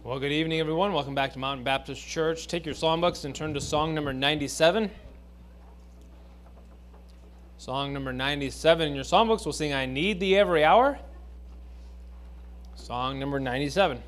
Well, good evening, everyone. Welcome back to Mountain Baptist Church. Take your songbooks and turn to song number 97. Song number 97 in your songbooks, we'll sing I Need Thee Every Hour. Song number 97.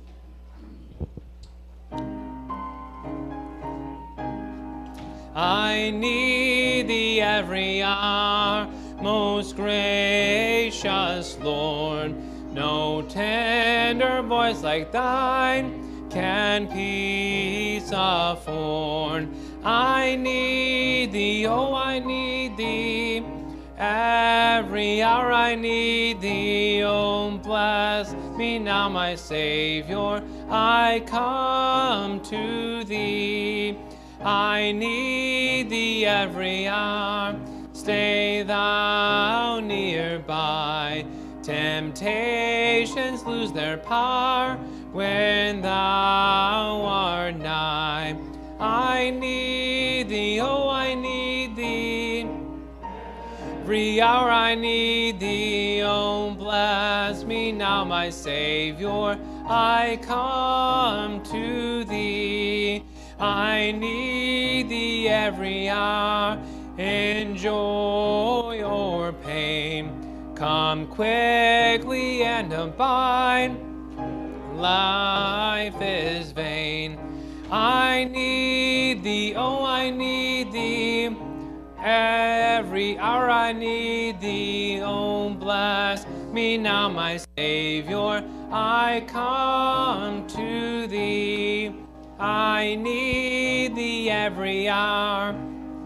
I need thee every hour, most gracious Lord. No tender voice like thine can peace afford. I need thee, oh, I need thee. Every hour I need thee, oh, bless me now, my Savior. I come to thee. I need thee every hour. Stay thou nearby. Temptations lose their power when thou art nigh. I need thee, oh, I need thee. Every hour I need thee, oh, bless me now, my Savior. I come to thee. I need thee every hour, in joy or pain. Come quickly and abide. Life is vain. I need thee, oh, I need thee. Every hour I need thee, oh, bless me now, my Savior. I come to thee. I need thee every hour.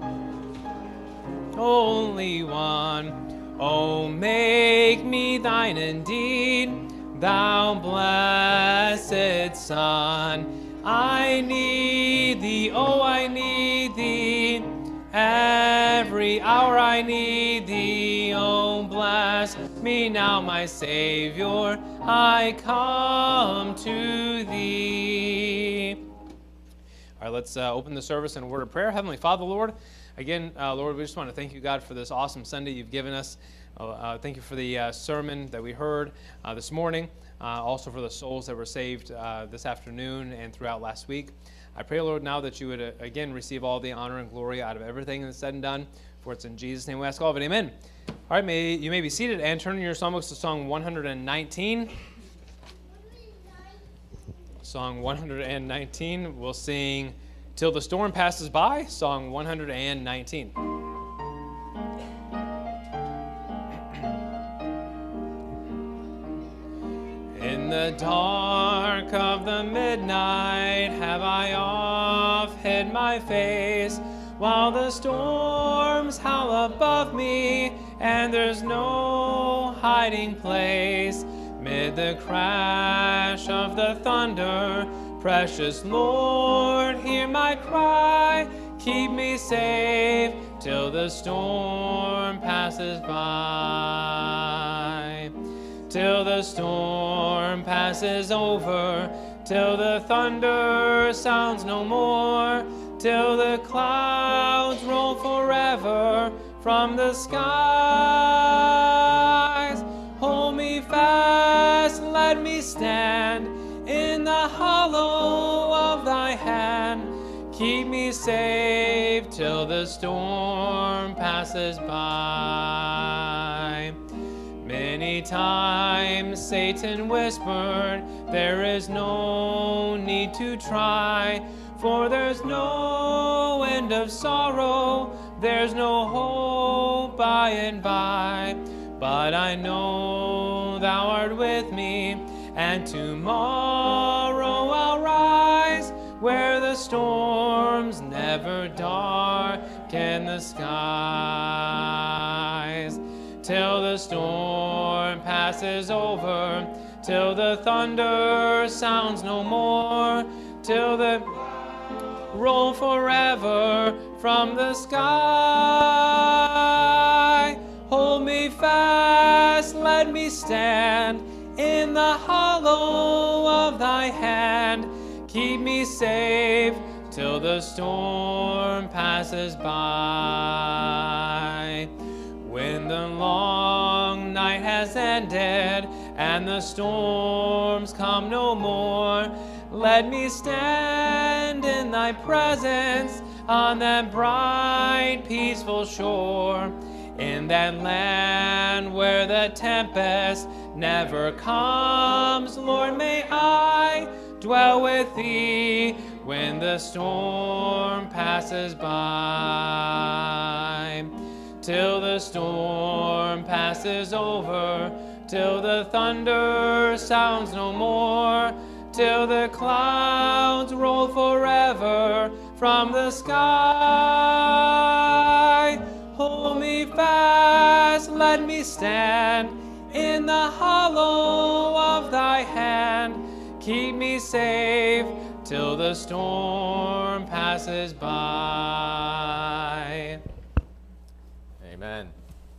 Only one. Oh, make me thine indeed, thou blessed Son. I need thee, oh, I need thee. Every hour I need thee, oh, bless me now, my Savior. I come to thee. All right, let's open the service in a word of prayer. Heavenly Father, Lord, again, Lord, we just want to thank you, God, for this awesome Sunday you've given us. Thank you for the sermon that we heard this morning, also for the souls that were saved this afternoon and throughout last week. I pray, Lord, now that you would again receive all the honor and glory out of everything that's said and done, for it's in Jesus' name we ask all of it. Amen. All right, you may be seated and turn in your songbooks to Song 119. Song 119, we'll sing Till the Storm Passes By, Song 119. In the dark of the midnight have I oft hid my face, while the storms howl above me, and there's no hiding place. Mid the crash of the thunder, precious Lord, hear my cry. Keep me safe till the storm passes by. Till the storm passes over, till the thunder sounds no more, till the clouds roll forever from the skies. Hold me fast, let me stand in the hollow of thy hand. Keep me safe till the storm passes by. Many times Satan whispered, there is no need to try, for there's no end of sorrow, there's no hope by and by. But I know thou art with me, and tomorrow I'll rise, where the storms never darken the skies. Till the storm passes over, till the thunder sounds no more, till the roll forever from the sky. Hold me fast, let me stand in the hollow of thy hand. Keep me safe till the storm passes by. When the long night has ended and the storms come no more, let me stand in thy presence on that bright, peaceful shore, in that land where the tempest never comes. Lord, may I dwell with thee when the storm passes by, till the storm passes over, till the thunder sounds no more, till the clouds roll forever from the sky. Hold me fast, let me stand in the hollow of thy hand. Keep me safe till the storm passes by. Amen.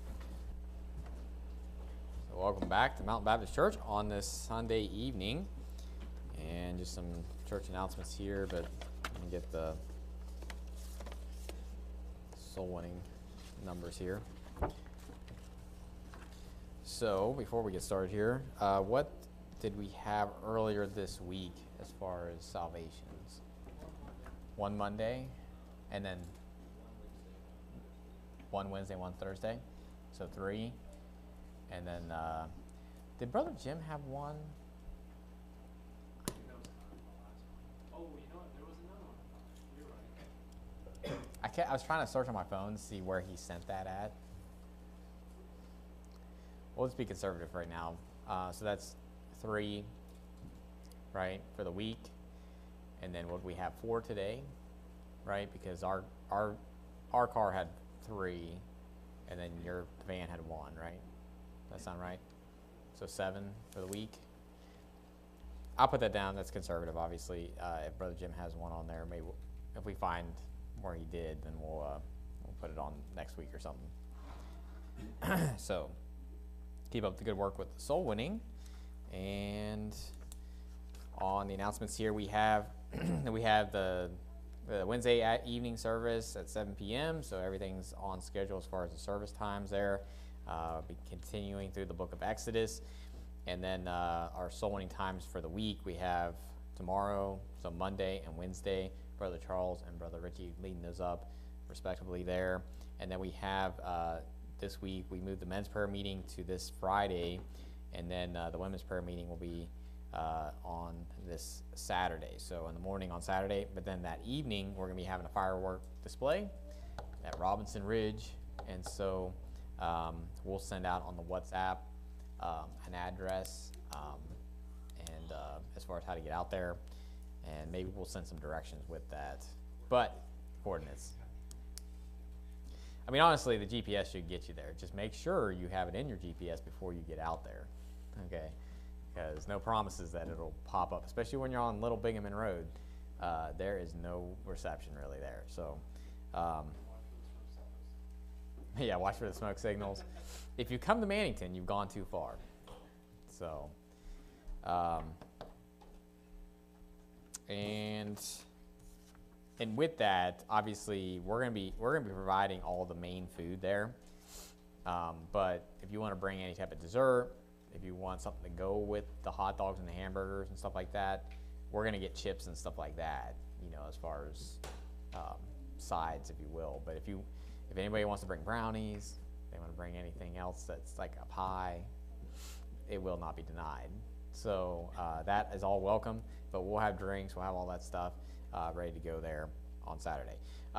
So welcome back to Mountain Baptist Church on this Sunday evening. And just some church announcements here, but let me get the soul winning numbers here. So before we get started here, what did we have earlier this week as far as salvations? One Monday, and then one Wednesday, one Thursday, so 3. And then did Brother Jim have one? I was trying to search on my phone to see where he sent that at. Well, let's be conservative right now. So that's 3, right, for the week. And then what we have 4 today, right? Because our car had 3, and then your van had 1, right? That sound right? So 7 for the week. I'll put that down. That's conservative, obviously. If Brother Jim has one on there, maybe if we find where he did, then we'll put it on next week or something. So keep up the good work with the soul winning. And on the announcements here, we have the Wednesday evening service at 7 p.m. So everything's on schedule as far as the service times there. Be continuing through the book of Exodus. And then our soul winning times for the week, we have tomorrow, so Monday and Wednesday, Brother Charles and Brother Richie leading those up respectively there. And then we have this week, we moved the men's prayer meeting to this Friday, and then the women's prayer meeting will be on this Saturday. So in the morning on Saturday, but then that evening, we're going to be having a firework display at Robinson Ridge. And so we'll send out on the WhatsApp an address and as far as how to get out there, and maybe we'll send some directions with that. But coordinates. I mean, honestly, the GPS should get you there. Just make sure you have it in your GPS before you get out there, okay? Because no promises that it'll pop up, especially when you're on Little Binghamton Road. There is no reception really there. So, yeah, watch for the smoke signals. If you come to Mannington, you've gone too far. So, and with that, obviously, we're gonna be providing all the main food there. But if you want to bring any type of dessert, if you want something to go with the hot dogs and the hamburgers and stuff like that, we're gonna get chips and stuff like that. You know, as far as sides, if you will. But if anybody wants to bring brownies, they want to bring anything else that's like a pie, it will not be denied. So that is all welcome, but we'll have drinks, we'll have all that stuff ready to go there on Saturday.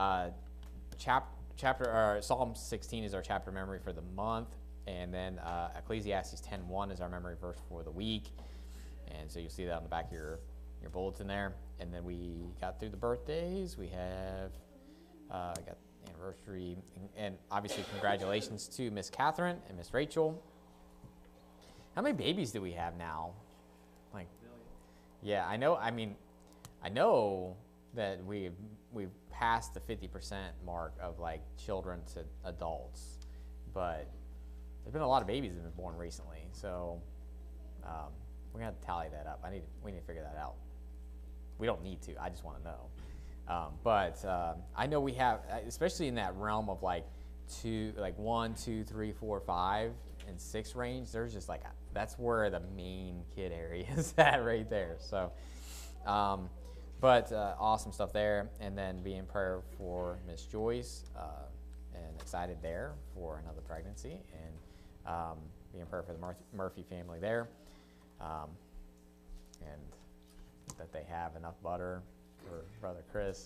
Psalm 16 is our chapter memory for the month, and then Ecclesiastes 10:1 is our memory verse for the week. And so you'll see that on the back of your bulletin there. And then we got through the birthdays. We have got anniversary, and obviously congratulations to Miss Catherine and Miss Rachel. How many babies do we have now? Like, yeah, I know. I mean, I know that we've passed the 50% mark of like children to adults, but there's been a lot of babies that have been born recently. So we're gonna have to tally that up. We need to figure that out. We don't need to. I just want to know. But I know we have, especially in that realm of like 1, 2, 3, 4, 5, and 6 range. There's just like that's where the main kid area is at right there. So But awesome stuff there. And then be in prayer for Miss Joyce, and excited there for another pregnancy. And be in prayer for the Murphy family there. And that they have enough butter for Brother Chris.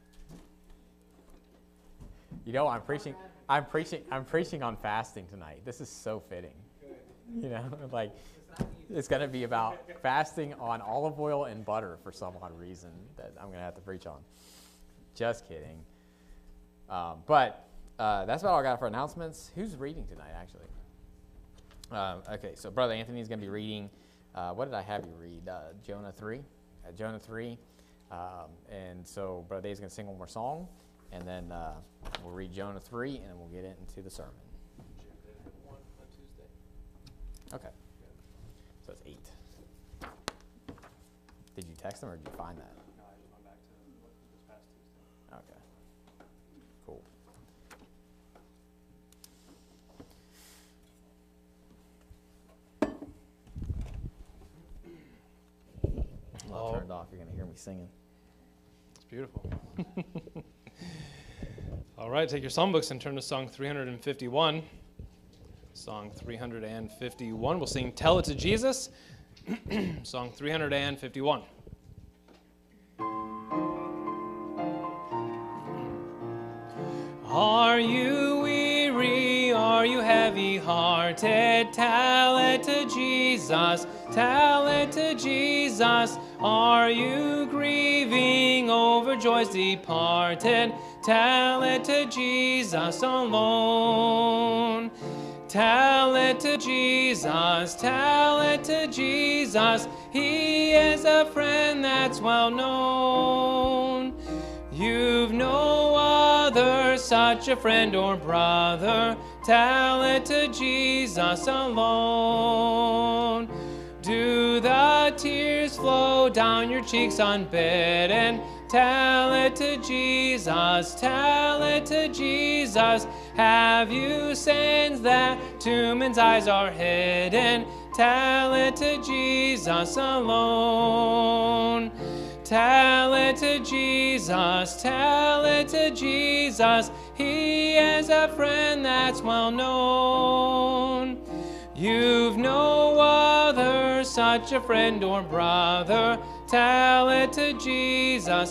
You know, I'm preaching on fasting tonight. This is so fitting. You know, like it's going to be about fasting on olive oil and butter for some odd reason that I'm going to have to preach on. Just kidding. But that's about all I got for announcements. Who's reading tonight, actually? Okay, so Brother Anthony's going to be reading. What did I have you read? Jonah 3. Jonah 3. And so Brother Dave's going to sing one more song, and then we'll read Jonah 3, and then we'll get into the sermon. Okay. So it's 8. Did you text him or did you find that? No, I just went back to this past Tuesday. Okay. Cool. I'll turn it off. You're going to hear me singing. It's beautiful. All right, take your songbooks and turn to Song 351. Song 351. We'll sing Tell It to Jesus. Song 351. Are you weary? Are you heavy-hearted? Tell it to Jesus. Tell it to Jesus. Are you grieving over joys departed? Tell it to Jesus alone. Tell it to Jesus, tell it to Jesus. He is a friend that's well known. You've no other such a friend or brother. Tell it to Jesus alone. Do the tears flow down your cheeks unbidden? Tell it to Jesus, tell it to Jesus. Have you sins that to men's eyes are hidden? Tell it to Jesus alone. Tell it to Jesus, tell it to Jesus. He is a friend that's well known. You've no other such a friend or brother. Tell it to Jesus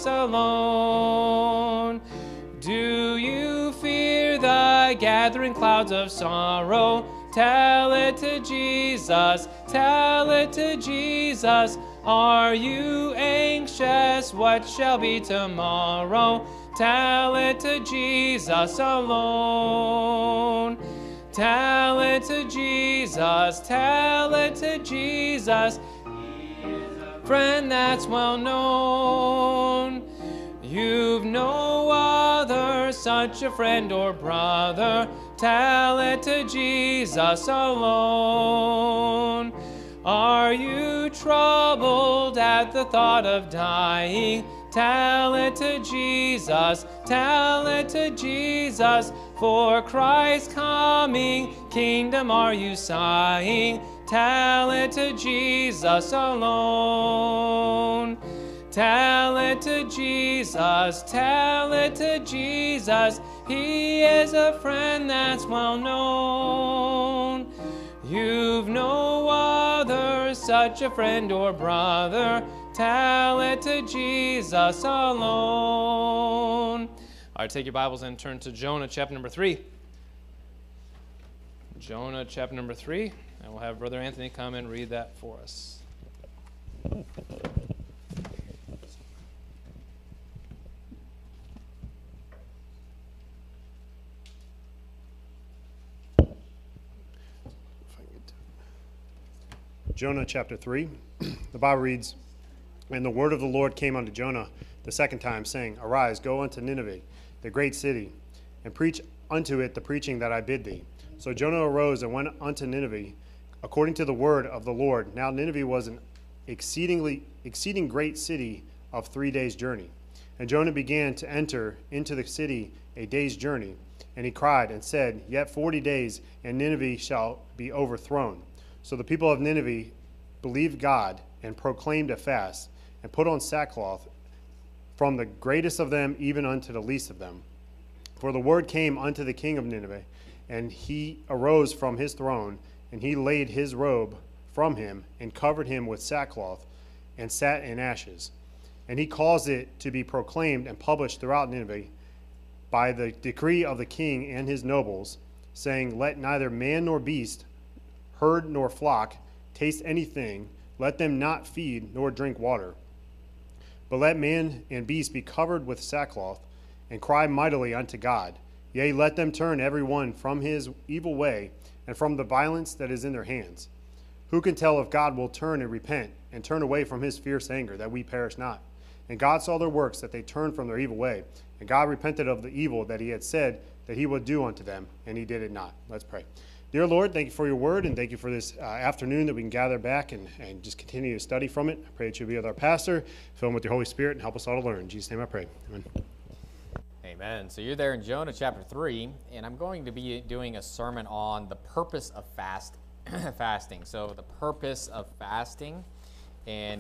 alone. Do you fear the gathering clouds of sorrow? Tell it to Jesus, tell it to Jesus. Are you anxious? What shall be tomorrow? Tell it to Jesus alone. Tell it to Jesus, tell it to Jesus. He is a friend that's well known. You've no other such a friend or brother. Tell it to Jesus alone. Are you troubled at the thought of dying? Tell it to Jesus, tell it to Jesus. For Christ's coming kingdom are you sighing? Tell it to Jesus alone. Tell it to Jesus, tell it to Jesus. He is a friend that's well known. You've no other such a friend or brother. Tell it to Jesus alone. All right, take your Bibles and turn to Jonah chapter number 3. Jonah chapter number 3, and we'll have Brother Anthony come and read that for us. Jonah chapter 3. The Bible reads, And the word of the Lord came unto Jonah the second time, saying, Arise, go unto Nineveh, the great city, and preach unto it the preaching that I bid thee. So Jonah arose and went unto Nineveh, according to the word of the Lord. Now Nineveh was an exceeding great city of 3 days' journey. And Jonah began to enter into the city a day's journey. And he cried and said, Yet 40 days, and Nineveh shall be overthrown. So the people of Nineveh believed God and proclaimed a fast. and put on sackcloth, from the greatest of them even unto the least of them. For the word came unto the king of Nineveh, and he arose from his throne, and he laid his robe from him, and covered him with sackcloth, and sat in ashes. And he caused it to be proclaimed and published throughout Nineveh by the decree of the king and his nobles, saying, Let neither man nor beast, herd nor flock, taste anything, let them not feed nor drink water. But let man and beast be covered with sackcloth, and cry mightily unto God. Yea, let them turn every one from his evil way, and from the violence that is in their hands. Who can tell if God will turn and repent, and turn away from his fierce anger, that we perish not? And God saw their works, that they turned from their evil way. And God repented of the evil that he had said that he would do unto them, and he did it not. Let's pray. Dear Lord, thank you for your word, and thank you for this afternoon that we can gather back and just continue to study from it. I pray that you'll be with our pastor, fill him with your Holy Spirit, and help us all to learn. In Jesus' name I pray. Amen. Amen. So you're there in Jonah chapter 3, and I'm going to be doing a sermon on the purpose of fasting. So the purpose of fasting, and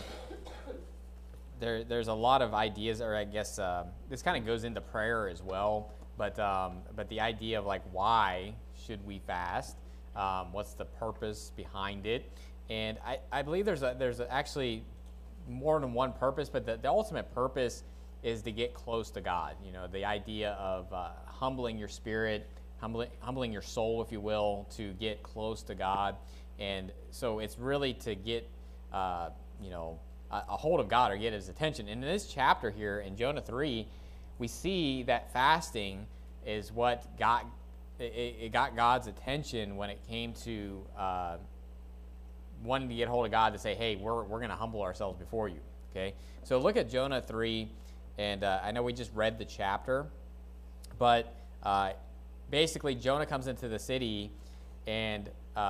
there's a lot of ideas, or I guess this kind of goes into prayer as well, but the idea of like why should we fast? What's the purpose behind it? And I believe there's actually more than one purpose, but the ultimate purpose is to get close to God. You know, the idea of humbling your spirit, humbling your soul, if you will, to get close to God. And so it's really to get, a hold of God or get his attention. And in this chapter here in Jonah 3, we see that fasting is what got God's attention when it came to wanting to get hold of God to say, hey, we're going to humble ourselves before you. Okay, so look at Jonah 3, and I know we just read the chapter, but basically Jonah comes into the city, and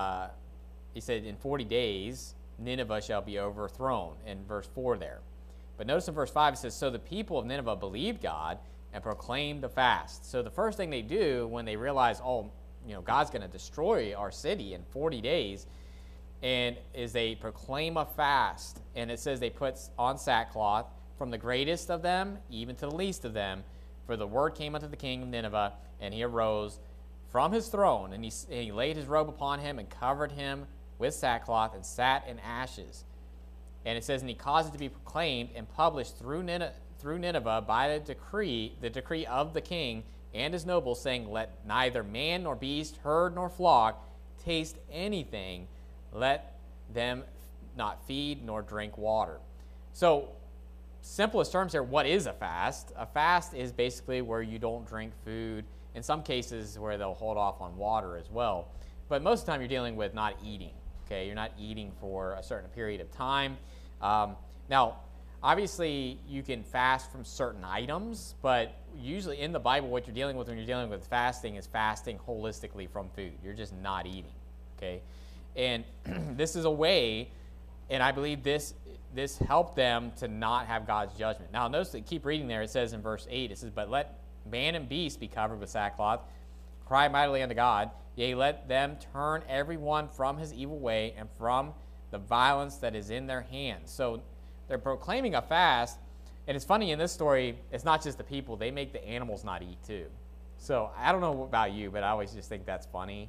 he said, in 40 days, Nineveh shall be overthrown, in verse 4 there. But notice in verse 5 it says, so the people of Nineveh believed God and proclaimed the fast. So the first thing they do when they realize, God's going to destroy our city in 40 days, and is they proclaim a fast. And it says they put on sackcloth, from the greatest of them even to the least of them. For the word came unto the king of Nineveh, and he arose from his throne, and he laid his robe upon him and covered him with sackcloth and sat in ashes. And it says, and he caused it to be proclaimed and published through Nineveh by the decree of the king and his nobles, saying, let neither man nor beast, herd nor flock taste anything, let them not feed nor drink water. So, simplest terms here, what is a fast? A fast is basically where you don't drink food, in some cases where they'll hold off on water as well. But most of the time you're dealing with not eating. Okay, you're not eating for a certain period of time. Now, obviously, you can fast from certain items, but usually in the Bible, what you're dealing with when you're dealing with fasting is fasting holistically from food. You're just not eating, okay? And this is a way, and I believe this helped them to not have God's judgment. Now, notice that keep reading there. It says in verse 8, it says, but let man and beast be covered with sackcloth, cry mightily unto God, yea, let them turn every one from his evil way and from the violence that is in their hands. So they're proclaiming a fast, and it's funny in this story, it's not just the people, they make the animals not eat too. So I don't know about you, but I always just think that's funny.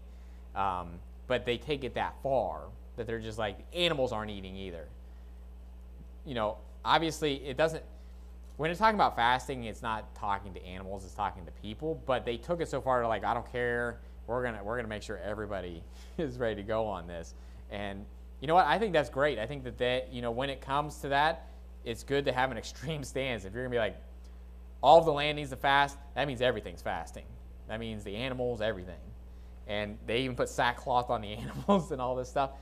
But they take it that far, that they're just like, the animals aren't eating either. You know, obviously it doesn't, when it's talking about fasting, it's not talking to animals, it's talking to people, but they took it so far to like, I don't care, we're gonna make sure everybody is ready to go on this. And you know what, I think that's great. I think that when it comes to that, it's good to have an extreme stance. If you're gonna be like, all of the land needs to fast, that means everything's fasting. That means the animals, everything. And they even put sackcloth on the animals and all this stuff.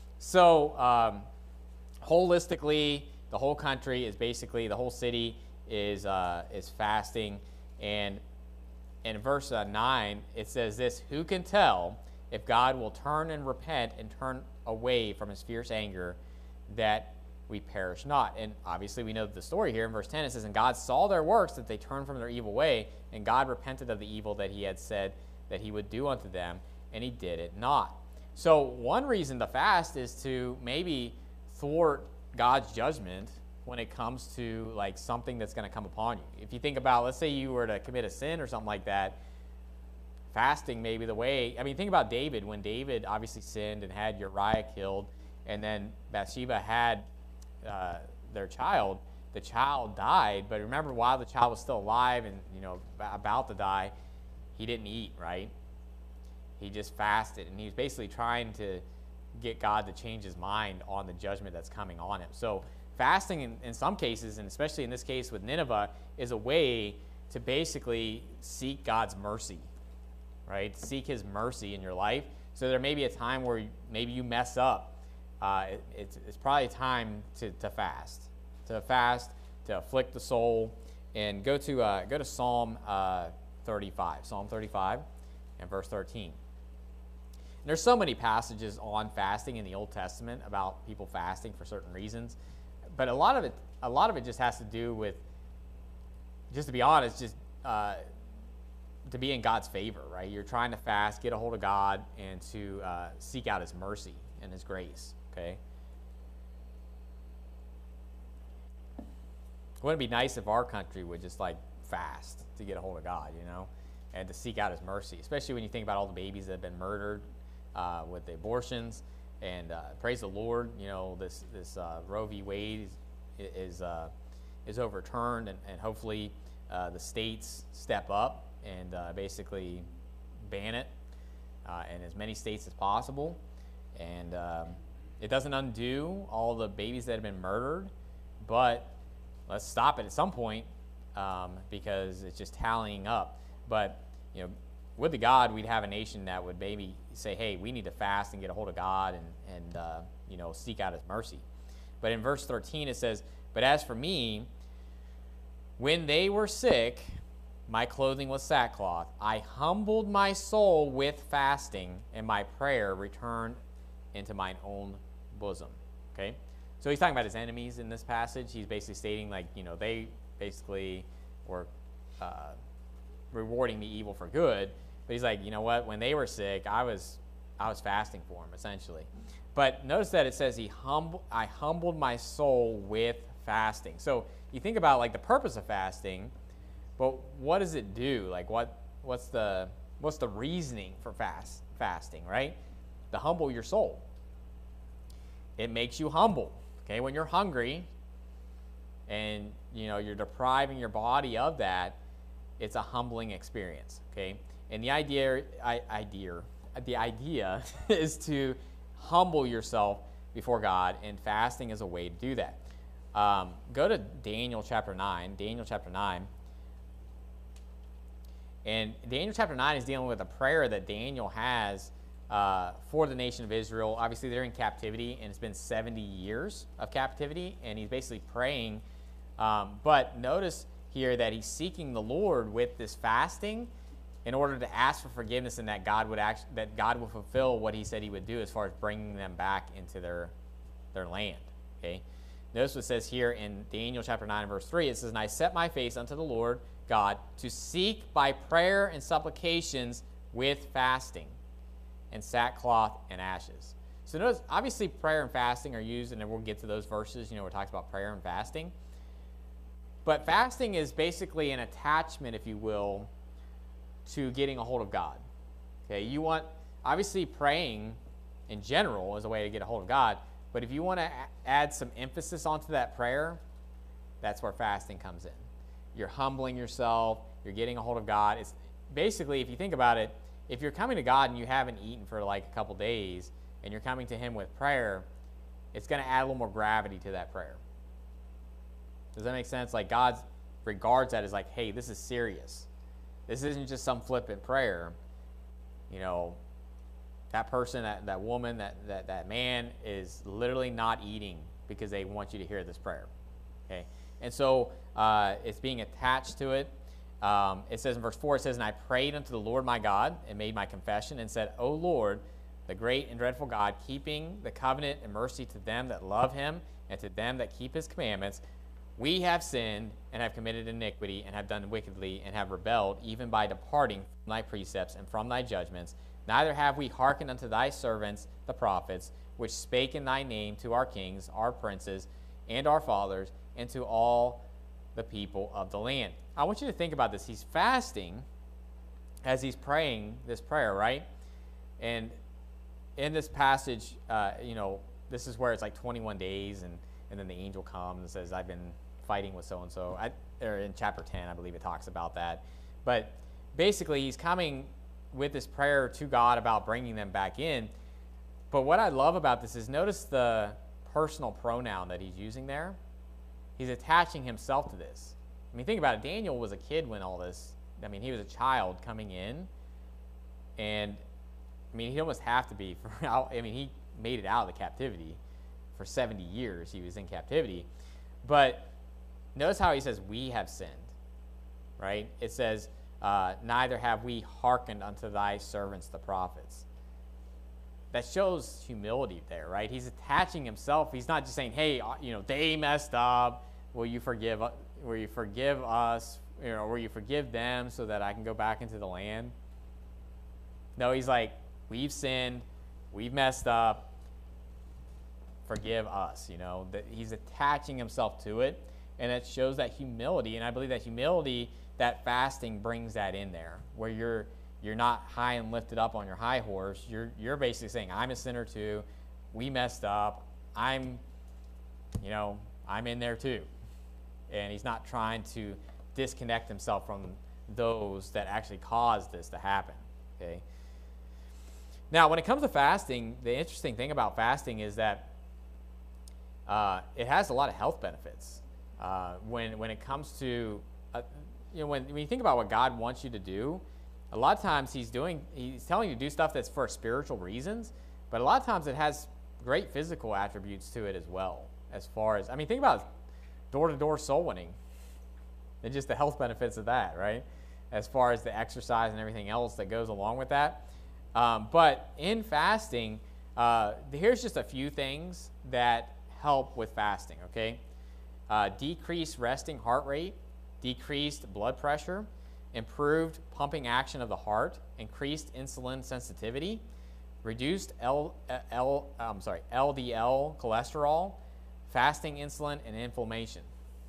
So holistically, the whole country is basically, the whole city is fasting. And in verse 9, it says this, who can tell if God will turn and repent and turn away from his fierce anger, that we perish not? And obviously we know the story here in verse 10. It says, and God saw their works, that they turned from their evil way, and God repented of the evil that he had said that he would do unto them, and he did it not. So one reason to fast is to maybe thwart God's judgment when it comes to like something that's going to come upon you. If you think about, let's say you were to commit a sin or something like that, fasting may be the way. I mean, think about David. When David obviously sinned and had Uriah killed, and then Bathsheba had their child, the child died. But remember, while the child was still alive and, you know, about to die, he didn't eat, right? He just fasted, and he was basically trying to get God to change his mind on the judgment that's coming on him. So fasting in some cases, and especially in this case with Nineveh, is a way to basically seek God's mercy, right? Seek his mercy in your life. So there may be a time where maybe you mess up. It's probably time to fast, to afflict the soul, and go to Psalm 35, Psalm 35 and verse 13. And there's so many passages on fasting in the Old Testament about people fasting for certain reasons, but a lot of it just has to do with, just to be honest, just to be in God's favor, right? You're trying to fast, get a hold of God, and to seek out his mercy and his grace, okay? Wouldn't it be nice if our country would just like fast to get a hold of God, you know, and to seek out his mercy, especially when you think about all the babies that have been murdered with the abortions. And praise the Lord, you know, this Roe v. Wade is overturned, and hopefully the states step up and basically ban it in as many states as possible. And it doesn't undo all the babies that have been murdered, but let's stop it at some point because it's just tallying up. But, you know, with the God, we'd have a nation that would maybe say, hey, we need to fast and get a hold of God and you know, seek out his mercy. But in verse 13 it says, but as for me, when they were sick, my clothing was sackcloth. I humbled my soul with fasting, and my prayer returned into mine own bosom. Okay? So he's talking about his enemies in this passage. He's basically stating, like, you know, they basically were rewarding the evil for good. But he's like, you know what? When they were sick, I was fasting for them, essentially. But notice that it says I humbled my soul with fasting. So you think about like the purpose of fasting, but what does it do? Like what's the reasoning for fasting, right? To humble your soul. It makes you humble. Okay, when you're hungry and you know you're depriving your body of that, it's a humbling experience. Okay, and the idea is to humble yourself before God, and fasting is a way to do that. Go to Daniel chapter 9. Daniel chapter 9. And Daniel chapter 9 is dealing with a prayer that Daniel has for the nation of Israel. Obviously, they're in captivity, and it's been 70 years of captivity, and he's basically praying. But notice here that he's seeking the Lord with this fasting in order to ask for forgiveness, and that God would fulfill what he said he would do as far as bringing them back into their land. Okay. Notice what it says here in Daniel chapter 9 verse 3. It says, and I set my face unto the Lord God to seek by prayer and supplications with fasting and sackcloth and ashes. So notice, obviously prayer and fasting are used, and then we'll get to those verses, you know, where it talks about prayer and fasting. But fasting is basically an attachment, if you will, to getting a hold of God. Okay, you want, obviously praying in general is a way to get a hold of God, but if you want to add some emphasis onto that prayer, that's where fasting comes in. You're humbling yourself, you're getting a hold of God. It's basically, if you think about it, if you're coming to God and you haven't eaten for like a couple days and you're coming to him with prayer, it's going to add a little more gravity to that prayer. Does that make sense? Like God regards that as like, hey, this is serious. This isn't just some flippant prayer. You know, that person, that woman, that man is literally not eating because they want you to hear this prayer. Okay? And so it's being attached to it. It says in verse 4, it says, and I prayed unto the Lord my God and made my confession and said, O Lord, the great and dreadful God, keeping the covenant and mercy to them that love him and to them that keep his commandments, we have sinned and have committed iniquity and have done wickedly and have rebelled, even by departing from thy precepts and from thy judgments. Neither have we hearkened unto thy servants, the prophets, which spake in thy name to our kings, our princes, and our fathers, and to all the people of the land. I want you to think about this. He's fasting as he's praying this prayer, right? And in this passage, this is where it's like 21 days, and then the angel comes and says, I've been fighting with so-and-so. Or in chapter 10, I believe it talks about that. But basically, he's coming with this prayer to God about bringing them back in. But what I love about this is notice the personal pronoun that he's using there. He's attaching himself to this. I mean, think about it. Daniel was a kid when all this, he was a child coming in. And, he'd almost have to be. He made it out of the captivity. For 70 years he was in captivity. But notice how he says, we have sinned, right? It says, neither have we hearkened unto thy servants the prophets. That shows humility there, right? He's attaching himself. He's not just saying, hey, they messed up. Will you forgive us? Will you forgive them so that I can go back into the land? No, he's like, we've sinned. We've messed up. Forgive us, that he's attaching himself to it. And it shows that humility. And I believe that humility, that fasting brings that in there, where you're not high and lifted up on your high horse. You're basically saying, I'm a sinner too. We messed up. I'm in there too. And he's not trying to disconnect himself from those that actually caused this to happen. Okay. Now, when it comes to fasting, the interesting thing about fasting is that it has a lot of health benefits. When it comes to, when you think about what God wants you to do, a lot of times he's telling you to do stuff that's for spiritual reasons, but a lot of times it has great physical attributes to it as well. As far as, think about door-to-door soul winning and just the health benefits of that, right? As far as the exercise and everything else that goes along with that. But in fasting, here's just a few things that help with fasting, okay? Decreased resting heart rate, decreased blood pressure, improved pumping action of the heart, increased insulin sensitivity, reduced LDL cholesterol, fasting insulin, and inflammation.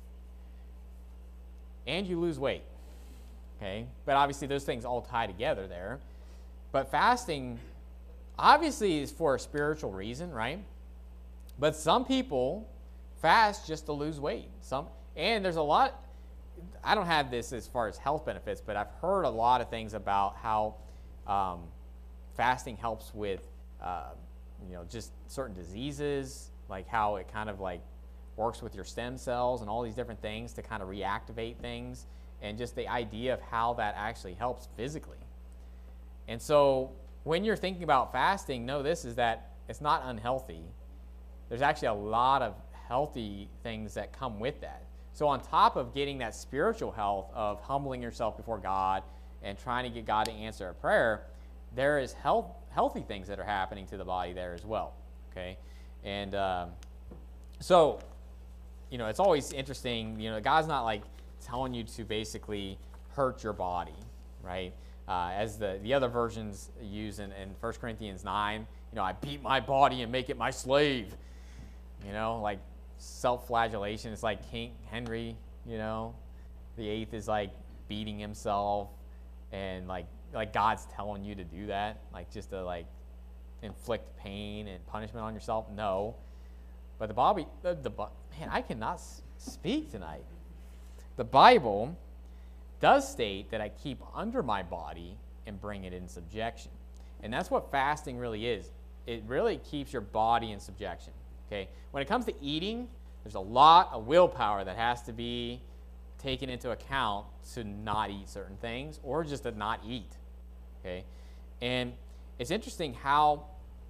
And you lose weight, okay? But obviously those things all tie together there. But fasting obviously is for a spiritual reason, right? But some people fast just to lose weight. And there's a lot, I don't have this as far as health benefits, but I've heard a lot of things about how fasting helps with, just certain diseases, like how it kind of like works with your stem cells and all these different things to kind of reactivate things, and just the idea of how that actually helps physically. And so when you're thinking about fasting, know this is that it's not unhealthy. There's actually a lot of healthy things that come with that. So on top of getting that spiritual health of humbling yourself before God and trying to get God to answer a prayer, there is healthy things that are happening to the body there as well, okay? And so, it's always interesting, God's not like telling you to basically hurt your body, right? As the other versions use in 1 Corinthians 9, I beat my body and make it my slave, like self-flagellation. It's like King Henry, the VIII is like beating himself, and like God's telling you to do that, like just to like inflict pain and punishment on yourself. No, but man, I cannot speak tonight. The Bible does state that I keep under my body and bring it in subjection, and that's what fasting really is. It really keeps your body in subjection. Okay, when it comes to eating, there's a lot of willpower that has to be taken into account to not eat certain things, or just to not eat. Okay, and it's interesting how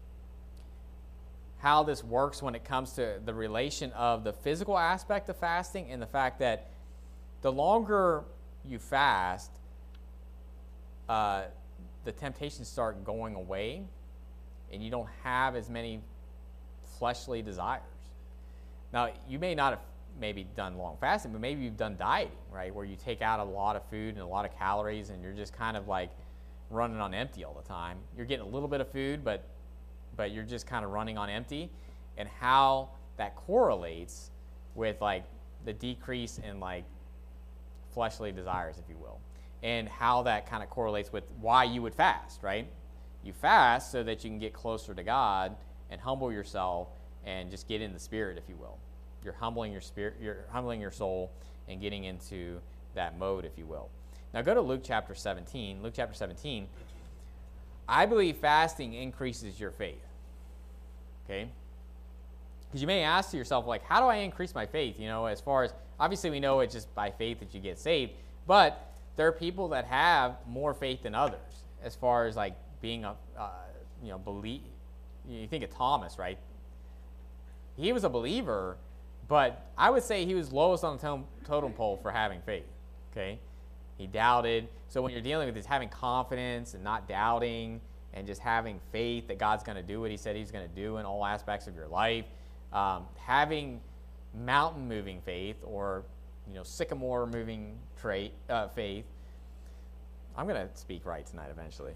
this works when it comes to the relation of the physical aspect of fasting, and the fact that the longer you fast, the temptations start going away, and you don't have as many fleshly desires. Now, you may not have maybe done long fasting, but maybe you've done dieting, right, where you take out a lot of food and a lot of calories, and you're just kind of like running on empty all the time. You're getting a little bit of food, but you're just kind of running on empty, and how that correlates with like the decrease in like fleshly desires, if you will, and how that kind of correlates with why you would fast, right? You fast so that you can get closer to God and humble yourself and just get in the spirit, if you will. You're humbling your spirit, you're humbling your soul and getting into that mode, if you will. Now go to Luke chapter 17. Luke chapter 17. I believe fasting increases your faith. Okay? Because you may ask yourself, like, how do I increase my faith? You know, as far as, obviously we know it's just by faith that you get saved, but there are people that have more faith than others as far as like being a, believe. You think of Thomas, right? He was a believer, but I would say he was lowest on the totem pole for having faith, okay? He doubted. So when you're dealing with this, having confidence and not doubting and just having faith that God's going to do what he said he's going to do in all aspects of your life, having mountain moving faith or, sycamore moving faith. I'm going to speak right tonight eventually.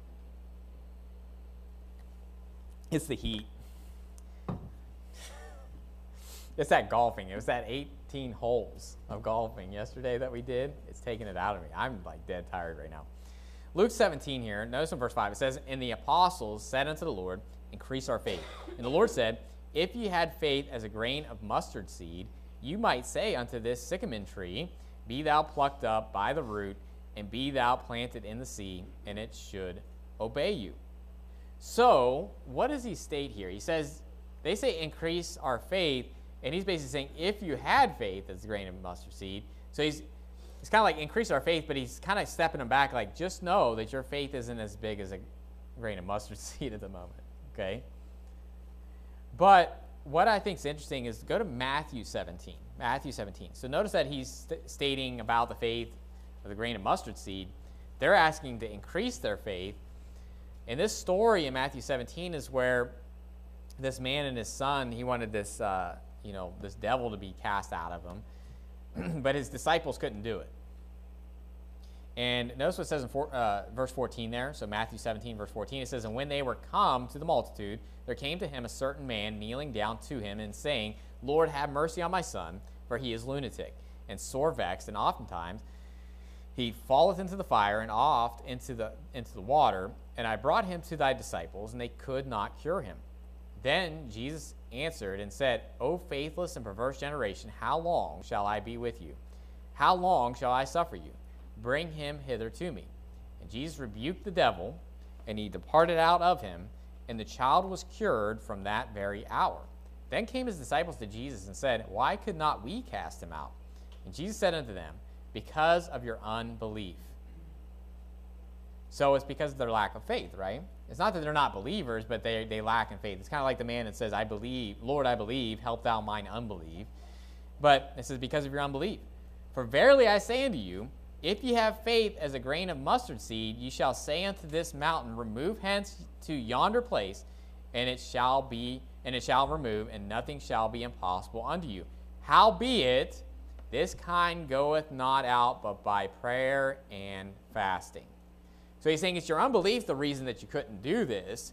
It's the heat. It's that golfing. It was that 18 holes of golfing yesterday that we did. It's taking it out of me. I'm like dead tired right now. Luke 17 here, notice in verse 5, it says, "And the apostles said unto the Lord, increase our faith. And the Lord said, if ye had faith as a grain of mustard seed, you might say unto this sycamore tree, be thou plucked up by the root, and be thou planted in the sea, and it should obey you." So, what does he state here? He says, they say increase our faith, and he's basically saying if you had faith as a grain of mustard seed. So he's kind of like increase our faith, but he's kind of stepping them back like just know that your faith isn't as big as a grain of mustard seed at the moment, okay? But what I think is interesting is go to Matthew 17. Matthew 17. So notice that he's stating about the faith of the grain of mustard seed. They're asking to increase their faith. And this story in Matthew 17 is where this man and his son, he wanted this, this devil to be cast out of him, but his disciples couldn't do it. And notice what it says in verse 14 there. So Matthew 17, verse 14, it says, "And when they were come to the multitude, there came to him a certain man kneeling down to him and saying, Lord, have mercy on my son, for he is lunatic, and sore vexed, and oftentimes he falleth into the fire, and oft into the water. And I brought him to thy disciples, and they could not cure him. Then Jesus answered and said, O faithless and perverse generation, how long shall I be with you? How long shall I suffer you? Bring him hither to me. And Jesus rebuked the devil, and he departed out of him, and the child was cured from that very hour. Then came his disciples to Jesus and said, Why could not we cast him out? And Jesus said unto them, Because of your unbelief. So it's because of their lack of faith, right? It's not that they're not believers, but they lack in faith. It's kind of like the man that says, I believe, Lord, I believe, help thou mine unbelief. But it says, because of your unbelief. For verily I say unto you, if ye have faith as a grain of mustard seed, ye shall say unto this mountain, remove hence to yonder place, and it shall remove, and nothing shall be impossible unto you. Howbeit, this kind goeth not out but by prayer and fasting. So he's saying it's your unbelief the reason that you couldn't do this.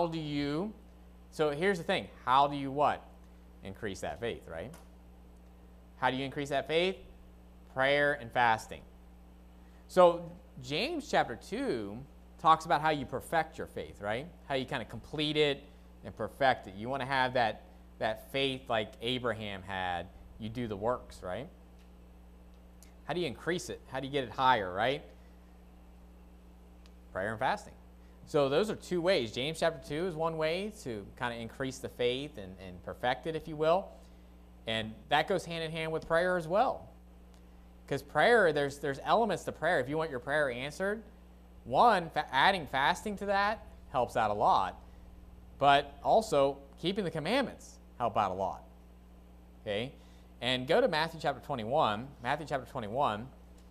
So here's the thing. How do you what? Increase that faith, right? How do you increase that faith? Prayer and fasting. So James chapter 2 talks about how you perfect your faith, right? How you kind of complete it and perfect it. You want to have that faith like Abraham had. You do the works, right? How do you increase it? How do you get it higher, right? Prayer and fasting. So those are two ways. James chapter 2 is one way to kind of increase the faith and perfect it, if you will. And that goes hand in hand with prayer as well. Because prayer, there's elements to prayer. If you want your prayer answered, one, adding fasting to that helps out a lot. But also, keeping the commandments help out a lot. Okay? And go to Matthew chapter 21. Matthew chapter 21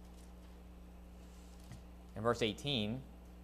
and verse 18.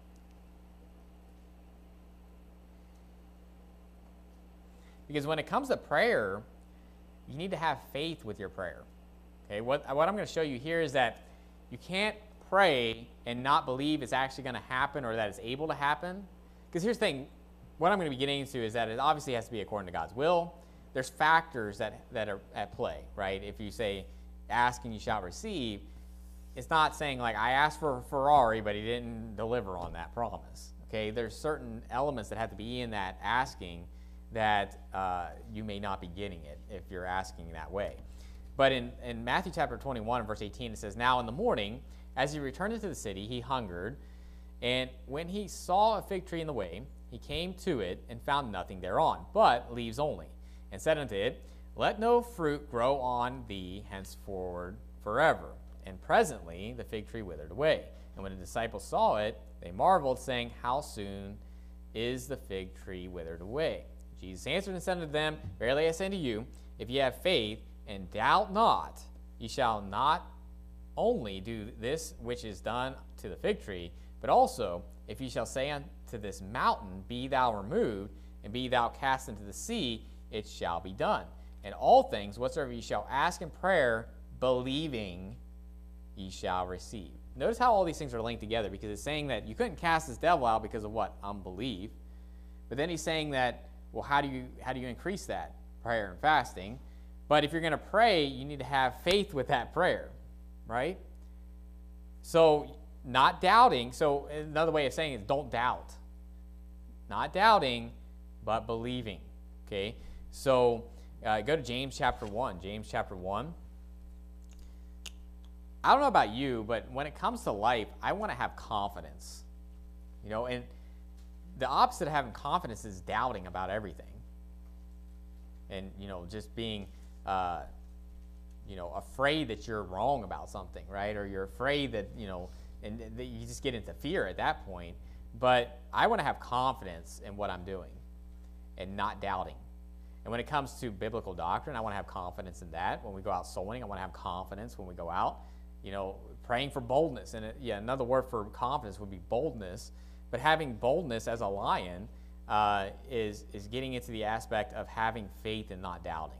Because when it comes to prayer, you need to have faith with your prayer. Okay, what I'm going to show you here is that you can't pray and not believe it's actually going to happen or that it's able to happen. Because here's the thing, what I'm going to be getting into is that it obviously has to be according to God's will. there's factors that are at play, right? If you say, ask and you shall receive, it's not saying like, I asked for a Ferrari, but he didn't deliver on that promise, okay? There's certain elements that have to be in that asking that you may not be getting it if you're asking that way. But in Matthew chapter 21, verse 18, it says, now in the morning, as he returned into the city, he hungered, and when he saw a fig tree in the way, he came to it and found nothing thereon, but leaves only, and said unto it, let no fruit grow on thee henceforward forever. And presently the fig tree withered away. And when the disciples saw it, they marveled, saying, how soon is the fig tree withered away? Jesus answered and said unto them, verily I say unto you, if ye have faith, and doubt not, ye shall not only do this which is done to the fig tree, but also, if ye shall say unto this mountain, be thou removed, and be thou cast into the sea, it shall be done. And all things whatsoever ye shall ask in prayer, believing, ye shall receive. Notice how all these things are linked together, because it's saying that you couldn't cast this devil out because of what? Unbelief. But then he's saying that, well, how do you increase that? Prayer and fasting. But if you're going to pray, you need to have faith with that prayer, right? So not doubting. So another way of saying it is don't doubt. Not doubting, but believing, okay? So go to James chapter 1. James chapter 1. I don't know about you, but when it comes to life, I want to have confidence. You know, and the opposite of having confidence is doubting about everything. And, you know, just being, you know, afraid that you're wrong about something, right? Or you're afraid that, you know, and you just get into fear at that point. But I want to have confidence in what I'm doing and not doubting. And when it comes to biblical doctrine, I want to have confidence in that. When we go out soul winning, I want to have confidence when we go out. You know, praying for boldness. And another word for confidence would be boldness. But having boldness as a lion is getting into the aspect of having faith and not doubting.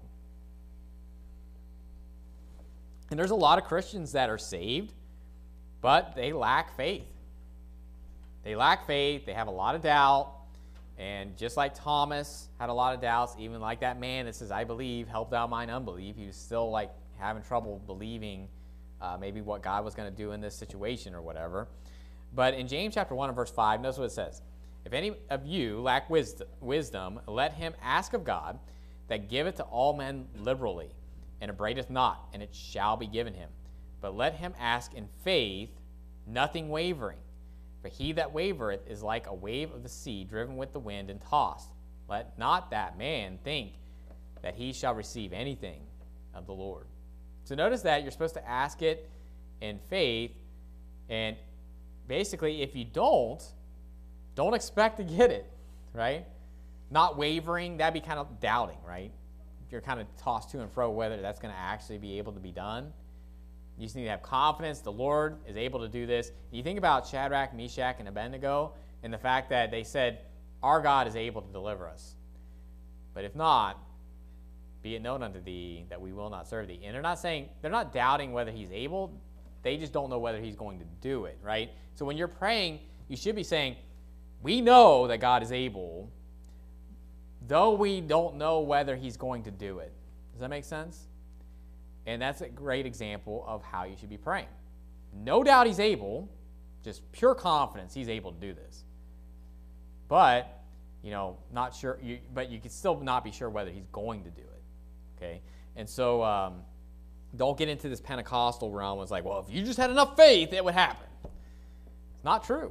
And there's a lot of Christians that are saved, but they lack faith. They lack faith. They have a lot of doubt. And just like Thomas had a lot of doubts, even like that man that says, I believe, help thou mine unbelief, he was still like having trouble believing maybe what God was going to do in this situation or whatever. But in James chapter 1 and verse 5, notice what it says. If any of you lack wisdom, let him ask of God, that giveth to all men liberally, and upbraideth not, and it shall be given him. But let him ask in faith, nothing wavering. For he that wavereth is like a wave of the sea, driven with the wind and tossed. Let not that man think that he shall receive anything of the Lord. So notice that you're supposed to ask it in faith, and basically if you don't expect to get it, right? Not wavering, that'd be kind of doubting, right? You're kind of tossed to and fro whether that's going to actually be able to be done. You just need to have confidence the Lord is able to do this. You think about Shadrach, Meshach, and Abednego and the fact that they said, our God is able to deliver us. But if not, be it known unto thee that we will not serve thee. And they're not doubting whether he's able. They just don't know whether he's going to do it, right? So when you're praying, you should be saying, we know that God is able, though we don't know whether he's going to do it. Does that make sense? And that's a great example of how you should be praying. No doubt he's able, just pure confidence he's able to do this. But, you know, not sure, but you can still not be sure whether he's going to do it, okay? And so don't get into this Pentecostal realm. It's like, well, if you just had enough faith, it would happen. It's not true.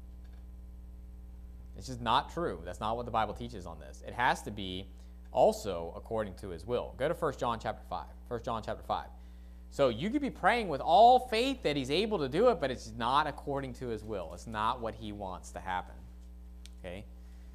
It's just not true. That's not what the Bible teaches on this. It has to be also according to his will. Go to 1 John chapter 5. 1 John chapter 5. So you could be praying with all faith that he's able to do it, but it's not according to his will. It's not what he wants to happen. Okay?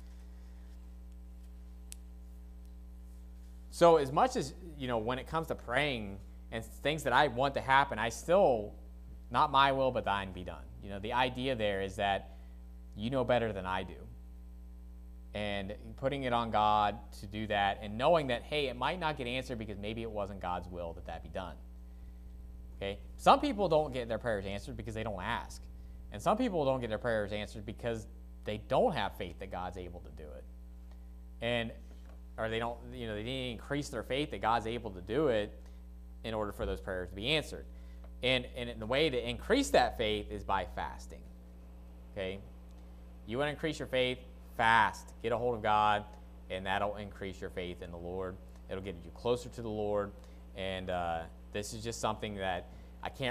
So as much as, you know, when it comes to praying and things that I want to happen, I still, not my will, but thine be done. You know, the idea there is that you know better than I do. And putting it on God to do that and knowing that, hey, it might not get answered because maybe it wasn't God's will that be done. Okay? Some people don't get their prayers answered because they don't ask. And some people don't get their prayers answered because they don't have faith that God's able to do it. And or they don't, they didn't increase their faith that God's able to do it in order for those prayers to be answered. And the way to increase that faith is by fasting. Okay? You want to increase your faith? Fast. Get a hold of God, and that'll increase your faith in the Lord. It'll get you closer to the Lord. And this is just something that I can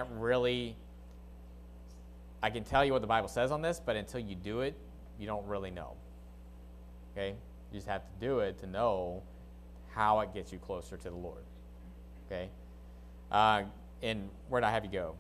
tell you what the Bible says on this, but until you do it, you don't really know. Okay? You just have to do it to know how it gets you closer to the Lord. Okay? And where did I have you go?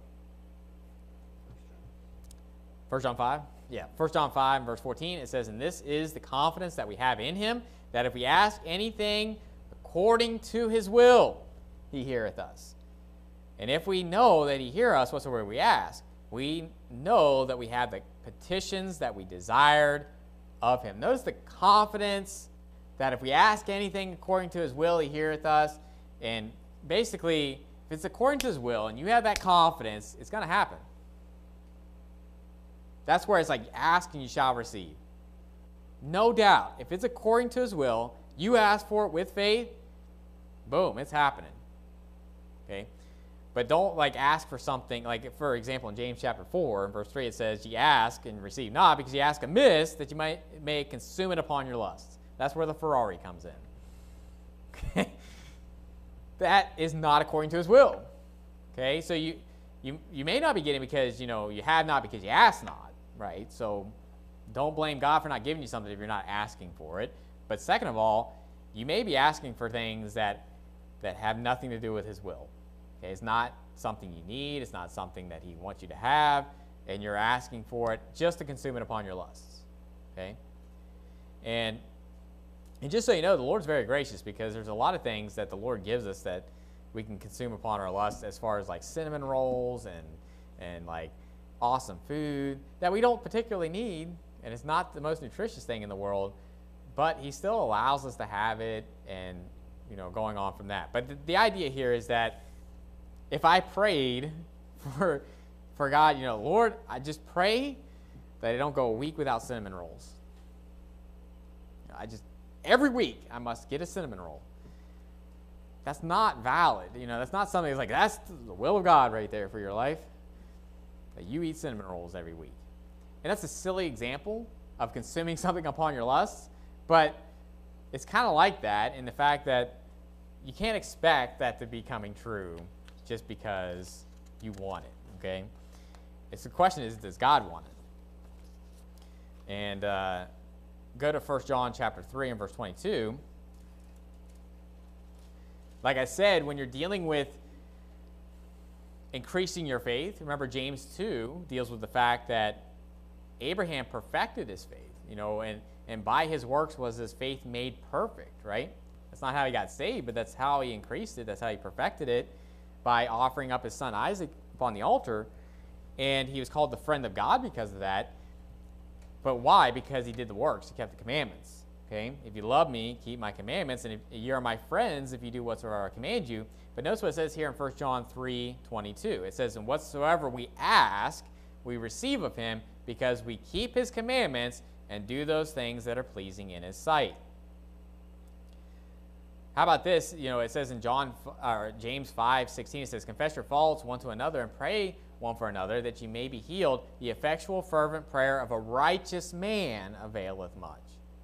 1 John 5? Yeah, 1 John 5, verse 14, it says, "And this is the confidence that we have in him, that if we ask anything according to his will, he heareth us. And if we know that he heareth us whatsoever we ask, we know that we have the petitions that we desired of him." Notice the confidence that if we ask anything according to his will, he heareth us. And basically, if it's according to his will and you have that confidence, it's going to happen. That's where it's like, ask and you shall receive. No doubt. If it's according to his will, you ask for it with faith, boom, it's happening. Okay? But don't ask for something, for example, in James chapter 4, verse 3, it says, "Ye ask and receive not, because ye ask amiss, that you may consume it upon your lusts." That's where the Ferrari comes in. Okay? That is not according to his will. Okay? So you may not be getting because, you have not because you ask not. Right? So don't blame God for not giving you something if you're not asking for it. But second of all, you may be asking for things that have nothing to do with his will. Okay? It's not something you need. It's not something that he wants you to have. And you're asking for it just to consume it upon your lusts. Okay? And just so you know, the Lord's very gracious, because there's a lot of things that the Lord gives us that we can consume upon our lusts, as far as cinnamon rolls and awesome food that we don't particularly need, and it's not the most nutritious thing in the world, but he still allows us to have it, and going on from that. But the idea here is that if I prayed for God, Lord, I just pray that I don't go a week without cinnamon rolls. Every week I must get a cinnamon roll. That's not valid. That's not something that's the will of God right there for your life, that you eat cinnamon rolls every week. And that's a silly example of consuming something upon your lusts, but it's kind of like that in the fact that you can't expect that to be coming true just because you want it, okay? The question is, does God want it? And go to 1 John chapter 3 and verse 22. Like I said, when you're dealing with increasing your faith, remember James 2 deals with the fact that Abraham perfected his faith, and by his works was his faith made perfect, right? That's not how he got saved, but that's how he increased it. That's how he perfected it, by offering up his son Isaac upon the altar. And he was called the friend of God because of that. But why? Because he did the works. He kept the commandments. Okay? If you love me, keep my commandments, and if you are my friends if you do whatsoever I command you. But notice what it says here in 1 John 3:22. It says, "And whatsoever we ask, we receive of him, because we keep his commandments and do those things that are pleasing in his sight." How about this? It says in James 5:16, it says, "Confess your faults one to another and pray one for another, that ye may be healed. The effectual fervent prayer of a righteous man availeth much."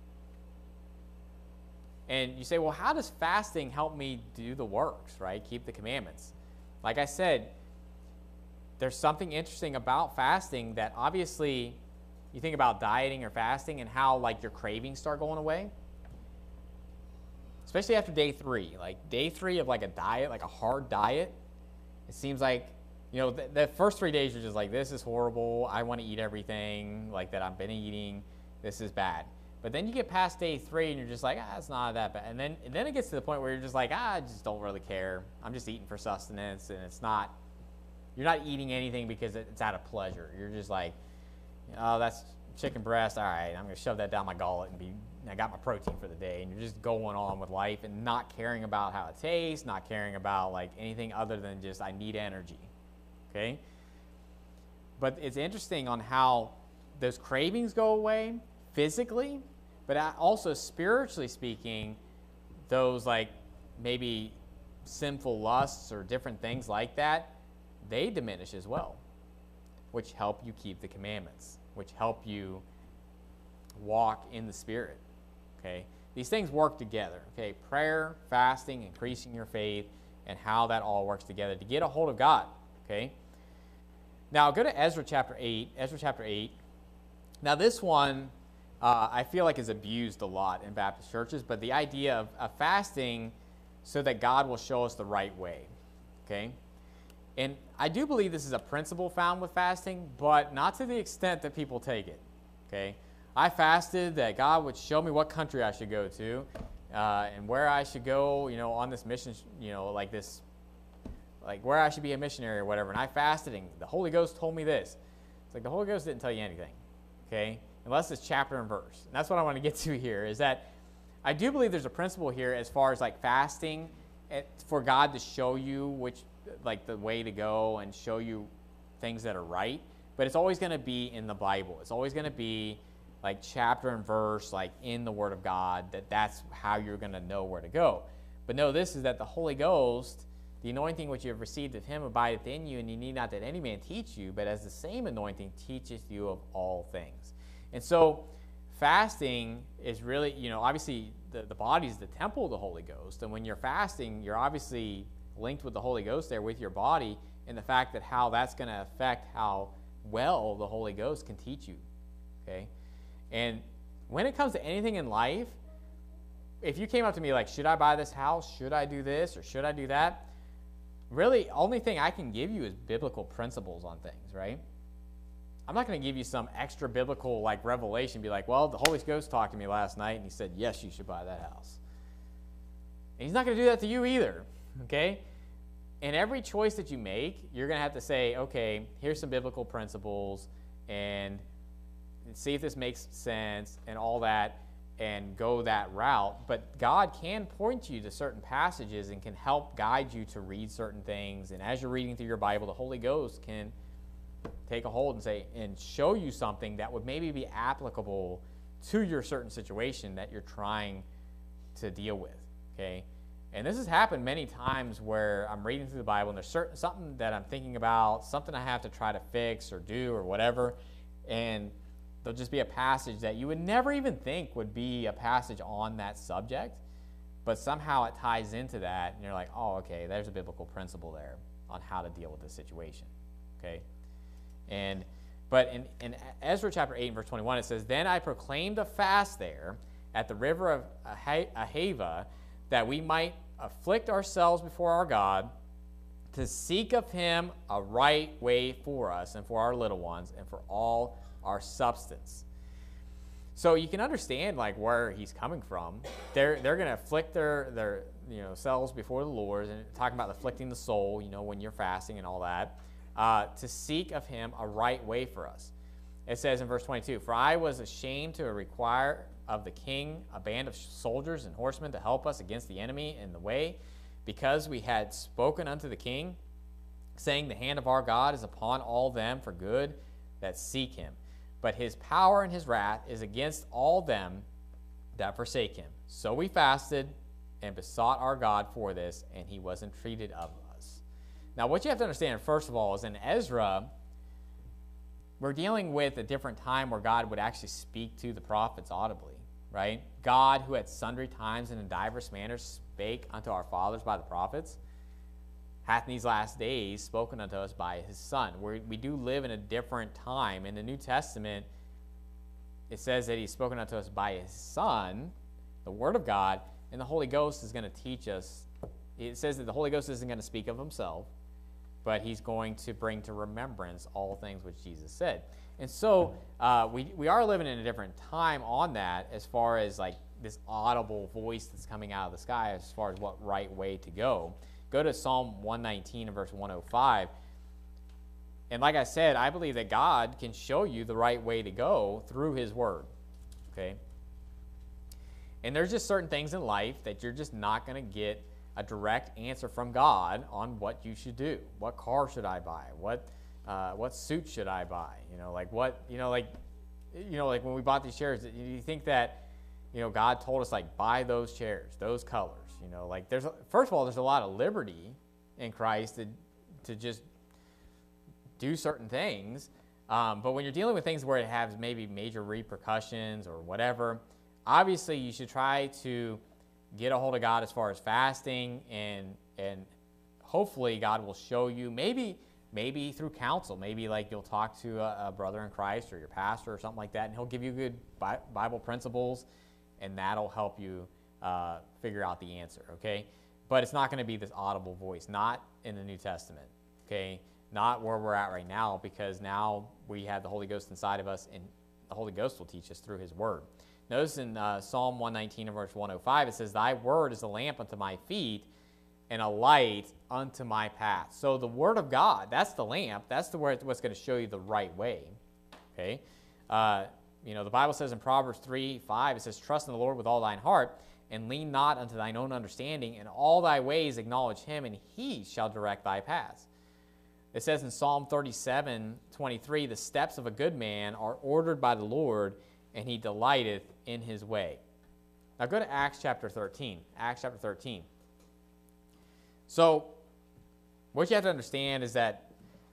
And you say, well, how does fasting help me do the works, right? Keep the commandments. Like I said, there's something interesting about fasting that obviously you think about dieting or fasting and how your cravings start going away. Especially after day 3. Day 3 of a diet, a hard diet, it seems like, the first 3 days you're just this is horrible. I want to eat everything that I've been eating. This is bad. But then you get past day 3 and you're just it's not that bad. And then it gets to the point where you're just I just don't really care. I'm just eating for sustenance, and you're not eating anything because it's out of pleasure. You're just oh, that's chicken breast. All right, I'm going to shove that down my gullet and I got my protein for the day. And you're just going on with life and not caring about how it tastes, not caring about anything other than just I need energy. Okay? But it's interesting on how those cravings go away physically, but also spiritually speaking, those like maybe sinful lusts or different things like that, they diminish as well, which help you keep the commandments, which help you walk in the Spirit. Okay, these things work together. Okay, prayer, fasting, increasing your faith, and how that all works together to get a hold of God. Okay, now go to Ezra chapter 8. Ezra chapter 8. Now this one I feel like is abused a lot in Baptist churches, but the idea of fasting so that God will show us the right way. Okay, and I do believe this is a principle found with fasting, but not to the extent that people take it. Okay, I fasted that God would show me what country I should go to and where I should go, on this mission, like where I should be a missionary or whatever. And I fasted, and the Holy Ghost told me this. It's like the Holy Ghost didn't tell you anything, okay, unless it's chapter and verse. And that's what I want to get to here, is that I do believe there's a principle here as far as like fasting for God to show you the way to go and show you things that are right. But it's always going to be in the Bible. It's always going to be like chapter and verse, like in the Word of God, that's how you're going to know where to go. But no, this is that the Holy Ghost, the anointing which you have received of him abideth in you, and you need not that any man teach you, but as the same anointing teacheth you of all things. And so fasting is really, obviously the body is the temple of the Holy Ghost. And when you're fasting, you're obviously linked with the Holy Ghost there with your body, and the fact that how that's going to affect how well the Holy Ghost can teach you. Okay? And when it comes to anything in life, if you came up to me like, should I buy this house? Should I do this? Or should I do that? Really, only thing I can give you is biblical principles on things, right? I'm not going to give you some extra biblical like revelation, be like, well, the Holy Ghost talked to me last night, and he said, yes, you should buy that house. And he's not going to do that to you either, okay? And every choice that you make, you're going to have to say, okay, here's some biblical principles, and see if this makes sense and all that, and go that route. But God can point you to certain passages and can help guide you to read certain things. And as you're reading through your Bible, the Holy Ghost can take a hold and show you something that would maybe be applicable to your certain situation that you're trying to deal with. Okay, and this has happened many times where I'm reading through the Bible and there's something that I'm thinking about, something I have to try to fix or do or whatever, and there'll just be a passage that you would never even think would be a passage on that subject, but somehow it ties into that, and you're like, oh, okay, there's a biblical principle there on how to deal with this situation. Okay, but in Ezra chapter 8 and verse 21, it says, then I proclaimed a fast there at the river of Ahava, that we might afflict ourselves before our God, to seek of him a right way for us and for our little ones and for all our substance. So you can understand like where he's coming from. They're going to afflict their selves before the Lord, and talking about afflicting the soul, when you're fasting and all that, to seek of him a right way for us. It says in verse 22, for I was ashamed to require of the king a band of soldiers and horsemen to help us against the enemy in the way, because we had spoken unto the king, saying, the hand of our God is upon all them for good that seek him. But his power and his wrath is against all them that forsake him. So we fasted and besought our God for this, and he was entreated of us. Now, what you have to understand, first of all, is in Ezra, we're dealing with a different time where God would actually speak to the prophets audibly, right? God, who at sundry times and in diverse manners spake unto our fathers by the prophets, hath in these last days spoken unto us by his Son. We do live in a different time. In the New Testament, it says that he's spoken unto us by his Son, the Word of God, and the Holy Ghost is going to teach us. It says that the Holy Ghost isn't going to speak of himself, but he's going to bring to remembrance all things which Jesus said. And so we are living in a different time on that, as far as like this audible voice that's coming out of the sky as far as what right way to go. Go to Psalm 119 and verse 105. And like I said, I believe that God can show you the right way to go through his word. Okay? And there's just certain things in life that you're just not going to get a direct answer from God on what you should do. What car should I buy? What suit should I buy? Like when we bought these chairs, you think that God told us, like, buy those chairs, those colors. Like, first of all, there's a lot of liberty in Christ to just do certain things. But when you're dealing with things where it has maybe major repercussions or whatever, obviously you should try to get a hold of God as far as fasting, and hopefully God will show you, maybe through counsel, maybe like you'll talk to a brother in Christ or your pastor or something like that, and he'll give you good Bible principles, and that'll help you figure out the answer, okay? But it's not going to be this audible voice, not in the New Testament, okay? Not where we're at right now, because now we have the Holy Ghost inside of us, and the Holy Ghost will teach us through his word. Notice in Psalm 119 and verse 105, it says, thy word is a lamp unto my feet and a light unto my path. So the word of God, that's the lamp. That's what's going to show you the right way, okay? The Bible says in Proverbs 3:5, it says, trust in the Lord with all thine heart, and lean not unto thine own understanding. In all thy ways acknowledge him, and he shall direct thy paths. It says in Psalm 37:23, the steps of a good man are ordered by the Lord, and he delighteth in his way. Now go to Acts chapter 13. Acts chapter 13. So what you have to understand is that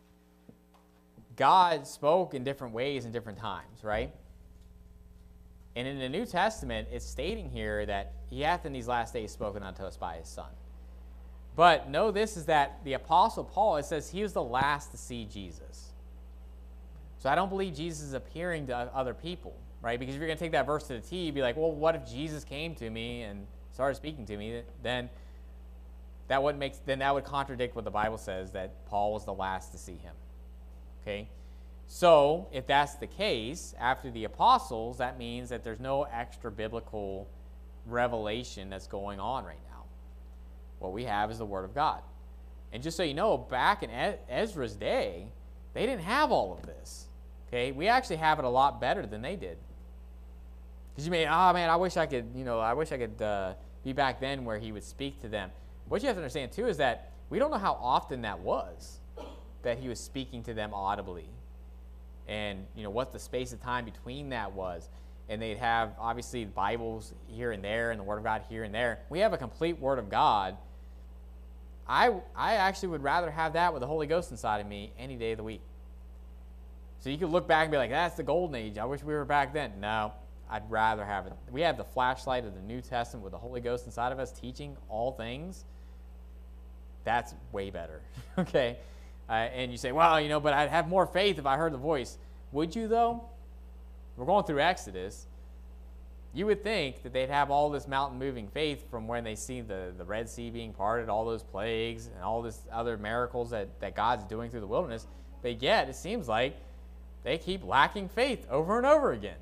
God spoke in different ways in different times, right? And in the New Testament, it's stating here that he hath in these last days spoken unto us by his Son. But know this, is that the Apostle Paul, it says he was the last to see Jesus. So I don't believe Jesus is appearing to other people, right? Because if you're going to take that verse to the T, you'd be like, well, what if Jesus came to me and started speaking to me? Then that would contradict what the Bible says, that Paul was the last to see him, okay? So if that's the case, after the apostles, that means that there's no extra biblical revelation that's going on right now. What we have is the Word of God. And just so you know, back in Ezra's day, they didn't have all of this, okay? We actually have it a lot better than they did. Because you may, man, I wish I could be back then where he would speak to them. What you have to understand, too, is that we don't know how often that was, that he was speaking to them audibly. And, what the space of time between that was. And they'd have, obviously, Bibles here and there and the Word of God here and there. We have a complete Word of God. I actually would rather have that with the Holy Ghost inside of me any day of the week. So you could look back and be like, that's the golden age. I wish we were back then. No, I'd rather have it. We have the flashlight of the New Testament with the Holy Ghost inside of us teaching all things. That's way better, okay? And you say, well, but I'd have more faith if I heard the voice. Would you, though? We're going through Exodus. You would think that they'd have all this mountain-moving faith from when they see the Red Sea being parted, all those plagues, and all this other miracles that God's doing through the wilderness. But yet, it seems like they keep lacking faith over and over again.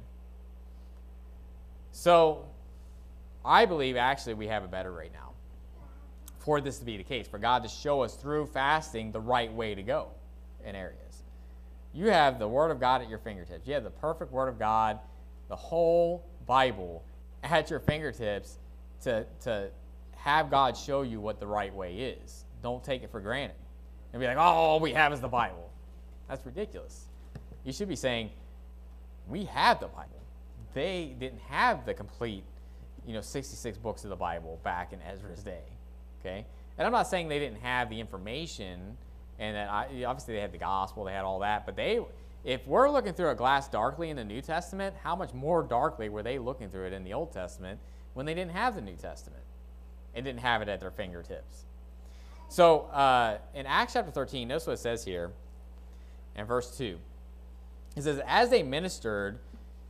So, I believe, actually, we have it better right now for this to be the case, for God to show us through fasting the right way to go in areas. You have the Word of God at your fingertips. You have the perfect Word of God, the whole Bible at your fingertips to have God show you what the right way is. Don't take it for granted. And be like, all we have is the Bible. That's ridiculous. You should be saying, we have the Bible. They didn't have the complete, 66 books of the Bible back in Ezra's day. Okay? And I'm not saying they didn't have the information, and that obviously they had the gospel, they had all that, but if we're looking through a glass darkly in the New Testament, how much more darkly were they looking through it in the Old Testament when they didn't have the New Testament and didn't have it at their fingertips? So in Acts chapter 13, notice what it says here in verse 2. It says, as they ministered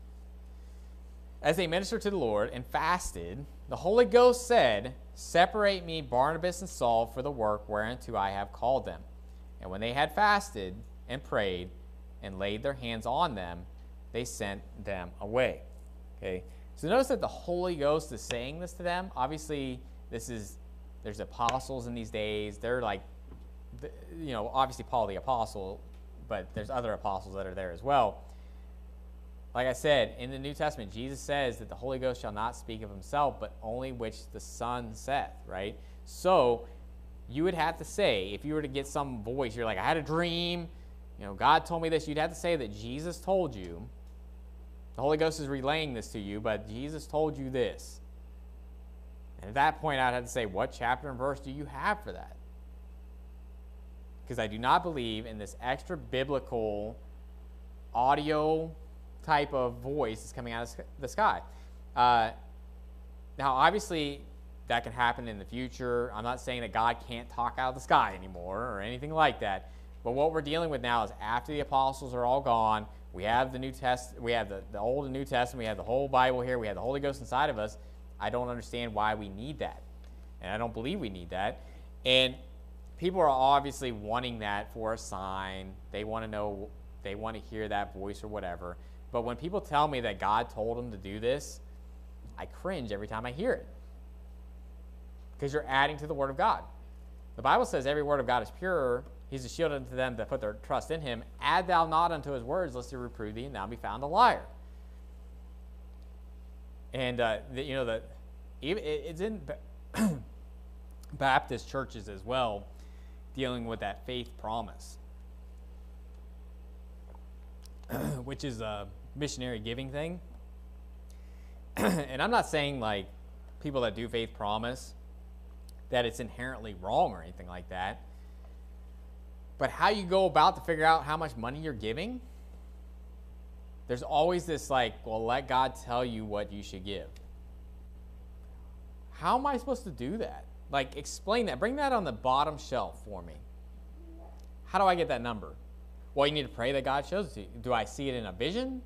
to the Lord and fasted, the Holy Ghost said, separate me, Barnabas and Saul, for the work whereunto I have called them. And when they had fasted and prayed and laid their hands on them, they sent them away. Okay. So notice that the Holy Ghost is saying this to them. Obviously, there's apostles in these days. They're like, obviously Paul the apostle, but there's other apostles that are there as well. Like I said, in the New Testament, Jesus says that the Holy Ghost shall not speak of himself, but only which the Son saith, right? So you would have to say, if you were to get some voice, you're like, I had a dream, God told me this, you'd have to say that Jesus told you The Holy Ghost is relaying this to you, but Jesus told you this. And at that point, I'd have to say, what chapter and verse do you have for that? Because I do not believe in this extra biblical audio type of voice that's coming out of the sky. Now, obviously, that can happen in the future. I'm not saying that God can't talk out of the sky anymore or anything like that. But what we're dealing with now is after the apostles are all gone, we have the New Testament, we have the Old and New Testament, we have the whole Bible here, we have the Holy Ghost inside of us. I don't understand why we need that. And I don't believe we need that. And people are obviously wanting that for a sign. They want to know, they want to hear that voice or whatever. But when people tell me that God told them to do this, I cringe every time I hear it. Because you're adding to the Word of God. The Bible says every word of God is pure. He's a shield unto them that put their trust in him. Add thou not unto his words, lest he reprove thee, and thou be found a liar. And it's in Baptist churches as well, dealing with that faith promise, which is a missionary giving thing. And I'm not saying like people that do faith promise that it's inherently wrong or anything like that. But how you go about to figure out how much money you're giving, there's always this like, well, let God tell you what you should give. How am I supposed to do that? Like, explain that. Bring that on the bottom shelf for me. How do I get that number? Well, you need to pray that God shows it to you. Do I see it in a vision?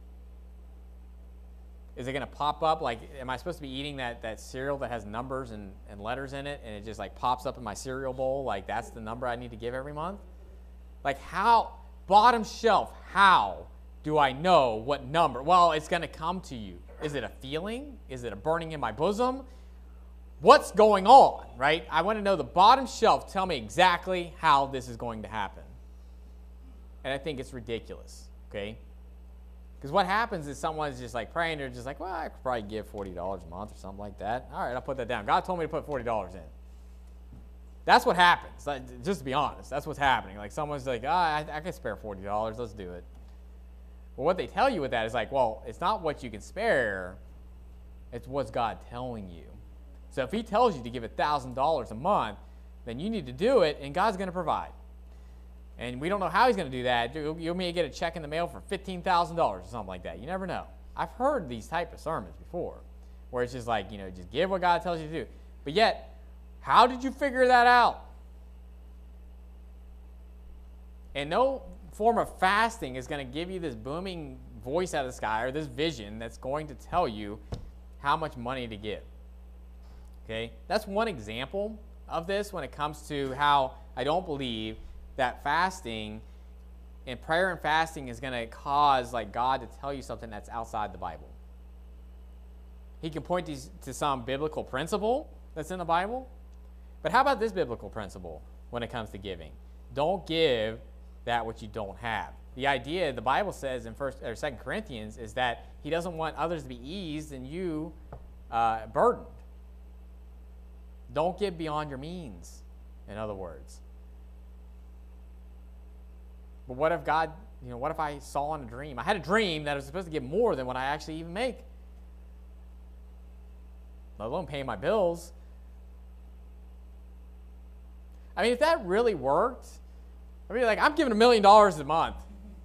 Is it going to pop up? Like, am I supposed to be eating that cereal that has numbers and letters in it, and it just like pops up in my cereal bowl? Like, that's the number I need to give every month? Like, how, bottom shelf, how do I know what number? Well, it's going to come to you. Is it a feeling? Is it a burning in my bosom? What's going on, right? I want to know the bottom shelf. Tell me exactly how this is going to happen. And I think it's ridiculous, okay? Because what happens is someone's just like praying, they're just like, well, I could probably give $40 a month or something like that. All right, I'll put that down. God told me to put $40 in. That's what happens. Like, just to be honest, that's what's happening. Like someone's like, I can spare $40. Let's do it. Well, what they tell you with that is like, well, it's not what you can spare. It's what's God telling you. So if he tells you to give $1,000 a month, then you need to do it, and God's going to provide. And we don't know how he's going to do that. You may get a check in the mail for $15,000 or something like that. You never know. I've heard these type of sermons before where it's just like, just give what God tells you to do. But yet, how did you figure that out? And no form of fasting is going to give you this booming voice out of the sky or this vision that's going to tell you how much money to give. Okay? That's one example of this when it comes to how I don't believe that fasting and prayer and fasting is going to cause like God to tell you something that's outside the Bible. He can point to some biblical principle that's in the Bible. But how about this biblical principle when it comes to giving? Don't give that which you don't have. The idea the Bible says in 1 or 2 Corinthians is that he doesn't want others to be eased and you burdened. Don't give beyond your means, in other words. But what if God, what if I saw in a dream? I had a dream that I was supposed to give more than what I actually even make. Let alone paying my bills. I mean, if that really worked, I'd be like, I'm giving $1 million a month.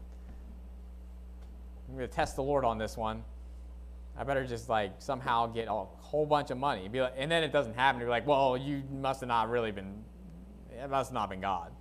I'm going to test the Lord on this one. I better just like somehow get a whole bunch of money. And then it doesn't happen. You're like, well, you must have not really been, it must have not been God.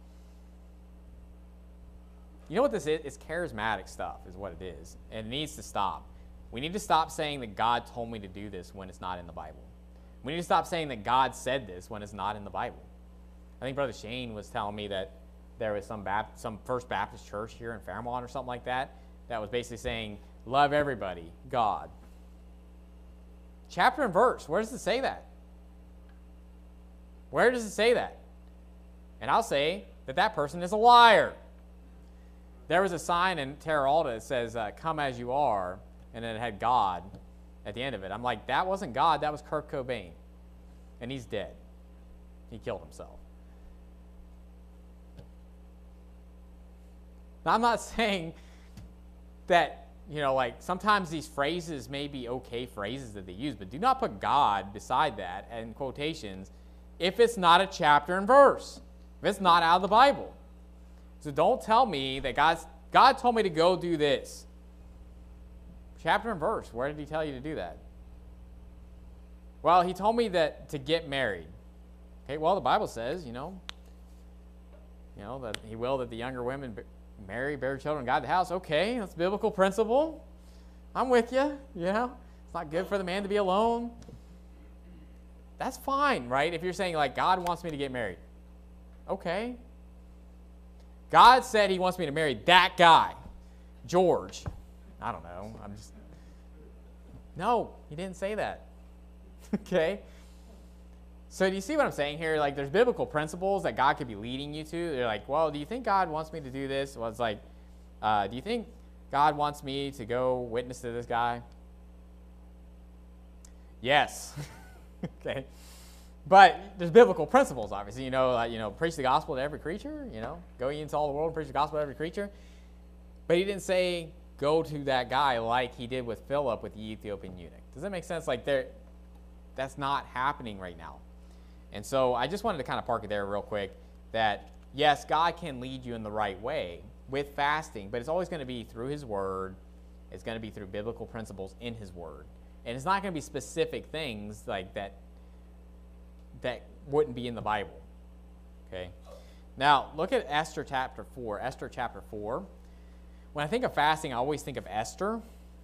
You know what this is? It's charismatic stuff is what it is. And it needs to stop. We need to stop saying that God told me to do this when it's not in the Bible. We need to stop saying that God said this when it's not in the Bible. I think Brother Shane was telling me that there was some First Baptist church here in Fairmont or something like that that was basically saying, love everybody, God. Chapter and verse, where does it say that? Where does it say that? And I'll say that person is a liar. There was a sign in Terra Alta that says, come as you are, and then it had God at the end of it. I'm like, that wasn't God, that was Kurt Cobain. And he's dead. He killed himself. Now, I'm not saying that like sometimes these phrases may be okay phrases that they use, but do not put God beside that in quotations if it's not a chapter and verse, if it's not out of the Bible. So don't tell me that God told me to go do this. Chapter and verse, where did he tell you to do that? Well, he told me that to get married. Okay, well, the Bible says, that he will that the younger women marry, bear children, guide the house. Okay, that's a biblical principle. I'm with you, It's not good for the man to be alone. That's fine, right? If you're saying, like, God wants me to get married. Okay. God said he wants me to marry that guy, George. I don't know. No, he didn't say that. Okay? So do you see what I'm saying here? Like, there's biblical principles that God could be leading you to. They're like, well, do you think God wants me to do this? Well, it's like, do you think God wants me to go witness to this guy? Yes. Okay. But there's biblical principles, obviously. Preach the gospel to every creature. Go ye into all the world and preach the gospel to every creature. But he didn't say go to that guy like he did with Philip with the Ethiopian eunuch. Does that make sense? Like, that's not happening right now. And so I just wanted to kind of park it there real quick that, yes, God can lead you in the right way with fasting, but it's always going to be through his word. It's going to be through biblical principles in his word. And it's not going to be specific things like that wouldn't be in the Bible. Okay? Now, look at Esther chapter 4. Esther chapter 4. When I think of fasting, I always think of Esther.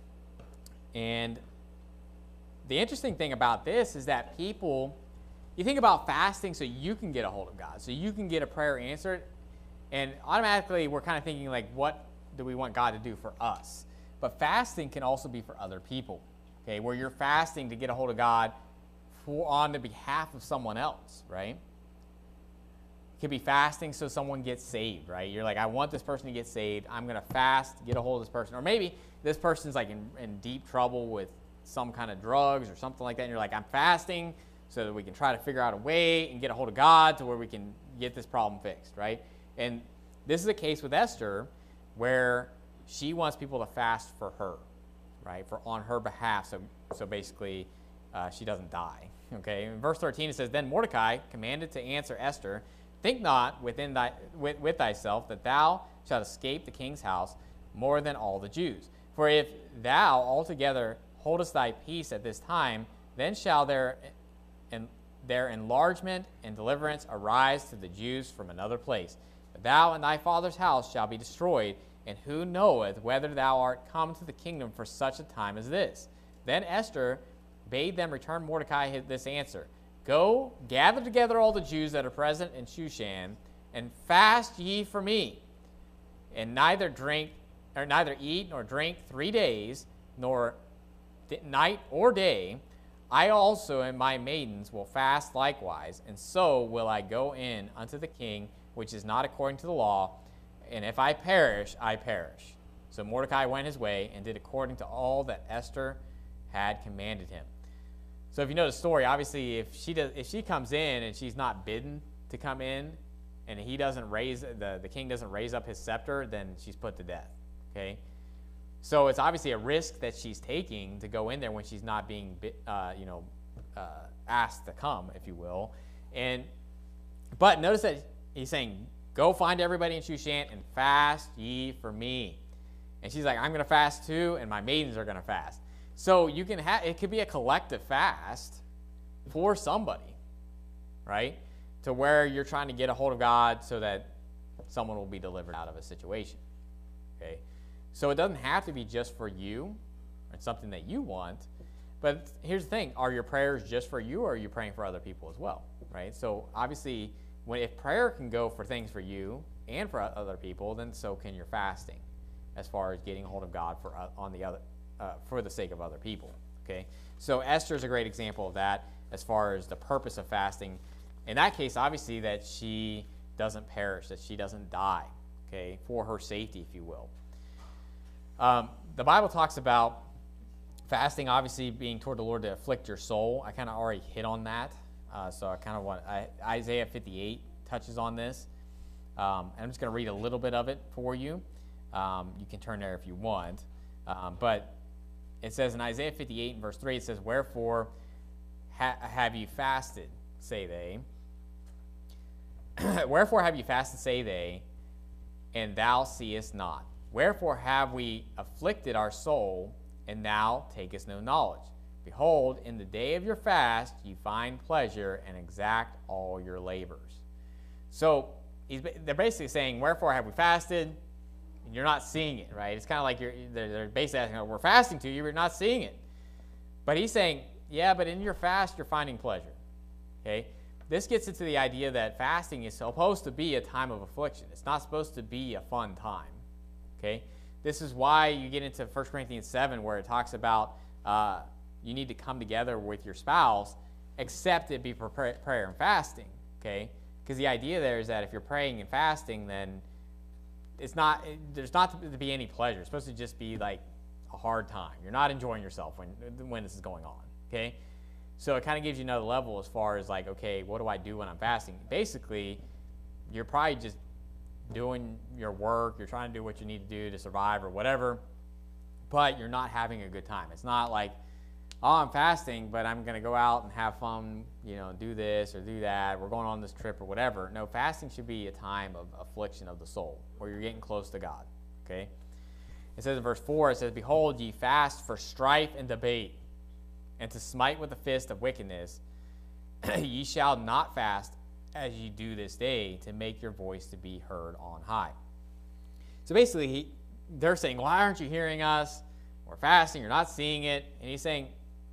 And the interesting thing about this is that you think about fasting so you can get a hold of God, so you can get a prayer answered, and automatically we're kind of thinking, like, what do we want God to do for us? But fasting can also be for other people, okay, where you're fasting to get a hold of God on the behalf of someone else, right? It could be fasting so someone gets saved, right? You're like, I want this person to get saved. I'm going to fast to get a hold of this person. Or maybe this person's like in deep trouble with some kind of drugs or something like that, and you're like, I'm fasting so that we can try to figure out a way and get a hold of God to where we can get this problem fixed, right? And this is the case with Esther, where she wants people to fast for her, right, on her behalf, so basically she doesn't die, okay? In verse 13 it says, Then Mordecai commanded to answer Esther, Think not with thyself that thou shalt escape the king's house more than all the Jews. For if thou altogether holdest thy peace at this time, then shall their enlargement and deliverance arise to the Jews from another place. But thou and thy father's house shall be destroyed, and who knoweth whether thou art come to the kingdom for such a time as this? Then Esther bade them return Mordecai this answer. Go, gather together all the Jews that are present in Shushan, and fast ye for me, and neither eat nor drink 3 days, nor night or day. I also and my maidens will fast likewise, and so will I go in unto the king, which is not according to the law, and if I perish, I perish. So Mordecai went his way and did according to all that Esther had commanded him. So if you know the story, obviously if she comes in and she's not bidden to come in, and he doesn't the king doesn't raise up his scepter, then she's put to death. Okay? So it's obviously a risk that she's taking to go in there when she's not being asked to come, if you will. But notice that he's saying, go find everybody in Shushan and fast ye for me. And she's like, I'm going to fast too, and my maidens are going to fast. So you can it could be a collective fast for somebody, right? To where you're trying to get a hold of God so that someone will be delivered out of a situation. Okay? So it doesn't have to be just for you. It's something that you want. But here's the thing. Are your prayers just for you, or are you praying for other people as well? Right? So obviously, if prayer can go for things for you and for other people, then so can your fasting, as far as getting a hold of God for the sake of other people. Okay? So Esther is a great example of that as far as the purpose of fasting. In that case, obviously, that she doesn't perish, that she doesn't die, okay, for her safety, if you will. The Bible talks about fasting, obviously, being toward the Lord to afflict your soul. I kind of already hit on that, so I kind of Isaiah 58 touches on this. And I'm just going to read a little bit of it for you. You can turn there if you want. But it says in Isaiah 58 and verse 3, it says, "Wherefore have you fasted, say they? Wherefore have you fasted, say they, and thou seest not? Wherefore have we afflicted our soul, and thou takest no knowledge? Behold, in the day of your fast you find pleasure, and exact all your labors." So they're basically saying, wherefore have we fasted? And you're not seeing it, right? It's kind of like they're basically asking, we're fasting to you, you're not seeing it. But he's saying, yeah, but in your fast you're finding pleasure. Okay? This gets into the idea that fasting is supposed to be a time of affliction. It's not supposed to be a fun time. Okay? This is why you get into 1 Corinthians 7 where it talks about you need to come together with your spouse, except it be for prayer and fasting. Okay? Because the idea there is that if you're praying and fasting, then there's not to be any pleasure. It's supposed to just be like a hard time. You're not enjoying yourself when this is going on. Okay? So it kind of gives you another level as far as like, okay, what do I do when I'm fasting? Basically, you're probably just doing your work. You're trying to do what you need to do to survive or whatever, but you're not having a good time. It's not like, oh, I'm fasting, but I'm going to go out and have fun, do this or do that. We're going on this trip or whatever. No, fasting should be a time of affliction of the soul where you're getting close to God. Okay? It says in verse 4, it says, "Behold, ye fast for strife and debate, and to smite with the fist of wickedness. Ye shall not fast as ye do this day, to make your voice to be heard on high." So basically, they're saying, why aren't you hearing us? We're fasting, you're not seeing it. And he's saying,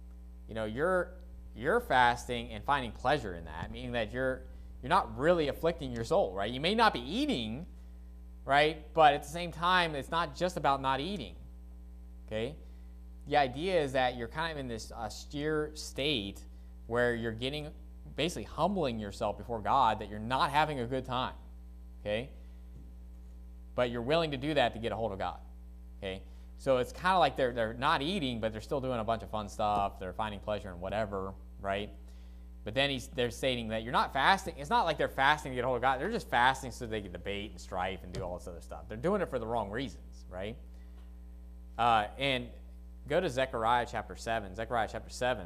you're fasting and finding pleasure in that, meaning that you're not really afflicting your soul, right? You may not be eating, right? But at the same time, it's not just about not eating, okay? The idea is that you're kind of in this austere state where you're basically humbling yourself before God, that you're not having a good time, okay? But you're willing to do that to get a hold of God, okay? So it's kind of like they're not eating, but they're still doing a bunch of fun stuff. They're finding pleasure in whatever, right? But then they're stating that you're not fasting. It's not like they're fasting to get a hold of God. They're just fasting so they can debate and strife and do all this other stuff. They're doing it for the wrong reasons, right? And go to Zechariah chapter 7. Zechariah chapter 7.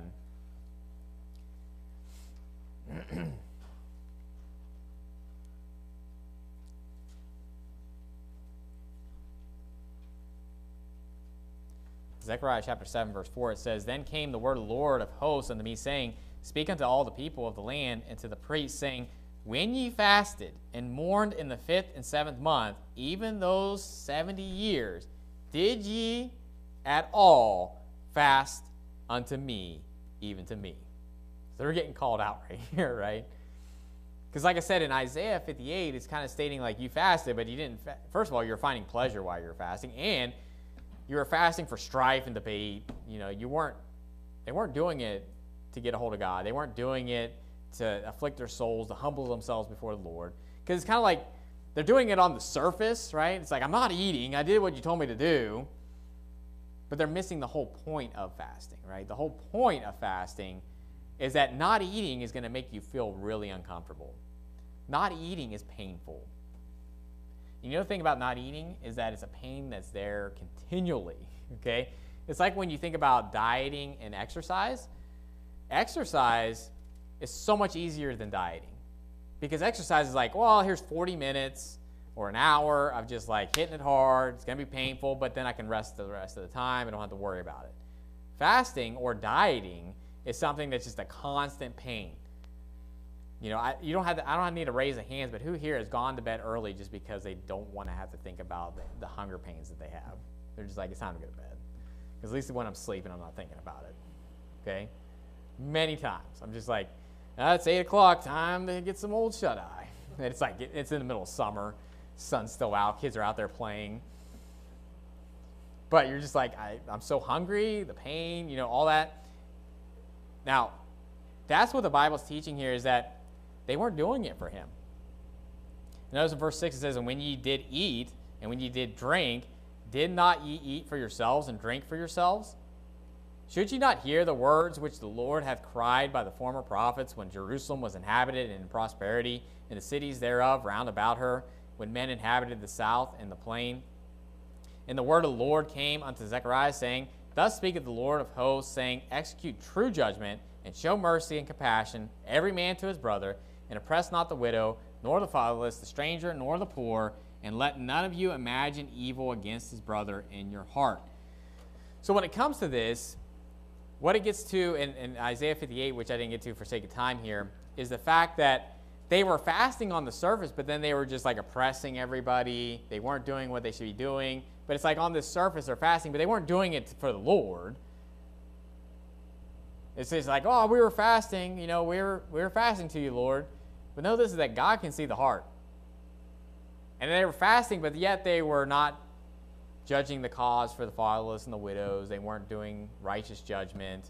Zechariah chapter 7, verse 4, it says, "Then came the word of the Lord of hosts unto me, saying, Speak unto all the people of the land, and to the priests, saying, When ye fasted and mourned in the 5th and 7th month, even those 70 years, did ye at all fast unto me, even to me?" So they're getting called out right here, right? Because like I said, in Isaiah 58, it's kind of stating like you fasted, but you didn't. First of all, you're finding pleasure while you're fasting, and you were fasting for strife and debate. They weren't doing it to get a hold of God. They weren't doing it to afflict their souls, to humble themselves before the Lord. Because it's kind of like they're doing it on the surface, right? It's like, I'm not eating. I did what you told me to do. But they're missing the whole point of fasting, right? The whole point of fasting is that not eating is going to make you feel really uncomfortable. Not eating is painful. The thing about not eating is that it's a pain that's there continually, okay? It's like when you think about dieting and exercise. Exercise is so much easier than dieting, because exercise is like, well, here's 40 minutes or an hour of just like hitting it hard. It's going to be painful, but then I can rest the rest of the time. I don't have to worry about it. Fasting or dieting is something that's just a constant pain. I don't need to raise the hands, but who here has gone to bed early just because they don't want to have to think about the hunger pains that they have? They're just like, it's time to go to bed. Because at least when I'm sleeping, I'm not thinking about it. Okay? Many times. I'm just like, it's 8 o'clock, time to get some old shut-eye. And it's like, it's in the middle of summer. Sun's still out. Kids are out there playing. But you're just like, I'm so hungry, the pain, all that. Now, that's what the Bible's teaching here, is that they weren't doing it for him. Notice in verse 6 it says, "And when ye did eat, and when ye did drink, did not ye eat for yourselves and drink for yourselves? Should ye not hear the words which the Lord hath cried by the former prophets, when Jerusalem was inhabited in prosperity, and the cities thereof round about her, when men inhabited the south and the plain? And the word of the Lord came unto Zechariah, saying, Thus speaketh the Lord of hosts, saying, Execute true judgment, and show mercy and compassion, every man to his brother, and oppress not the widow, nor the fatherless, the stranger, nor the poor, and let none of you imagine evil against his brother in your heart. So when it comes to this, what it gets to in Isaiah 58, which I didn't get to for sake of time here, is the fact that they were fasting on the surface, but then they were just like oppressing everybody. They weren't doing what they should be doing. But it's like on this surface they're fasting, but they weren't doing it for the Lord. It's just like, oh, we were fasting, we were fasting to you, Lord. But no, this is that God can see the heart. And they were fasting, but yet they were not judging the cause for the fatherless and the widows. They weren't doing righteous judgment.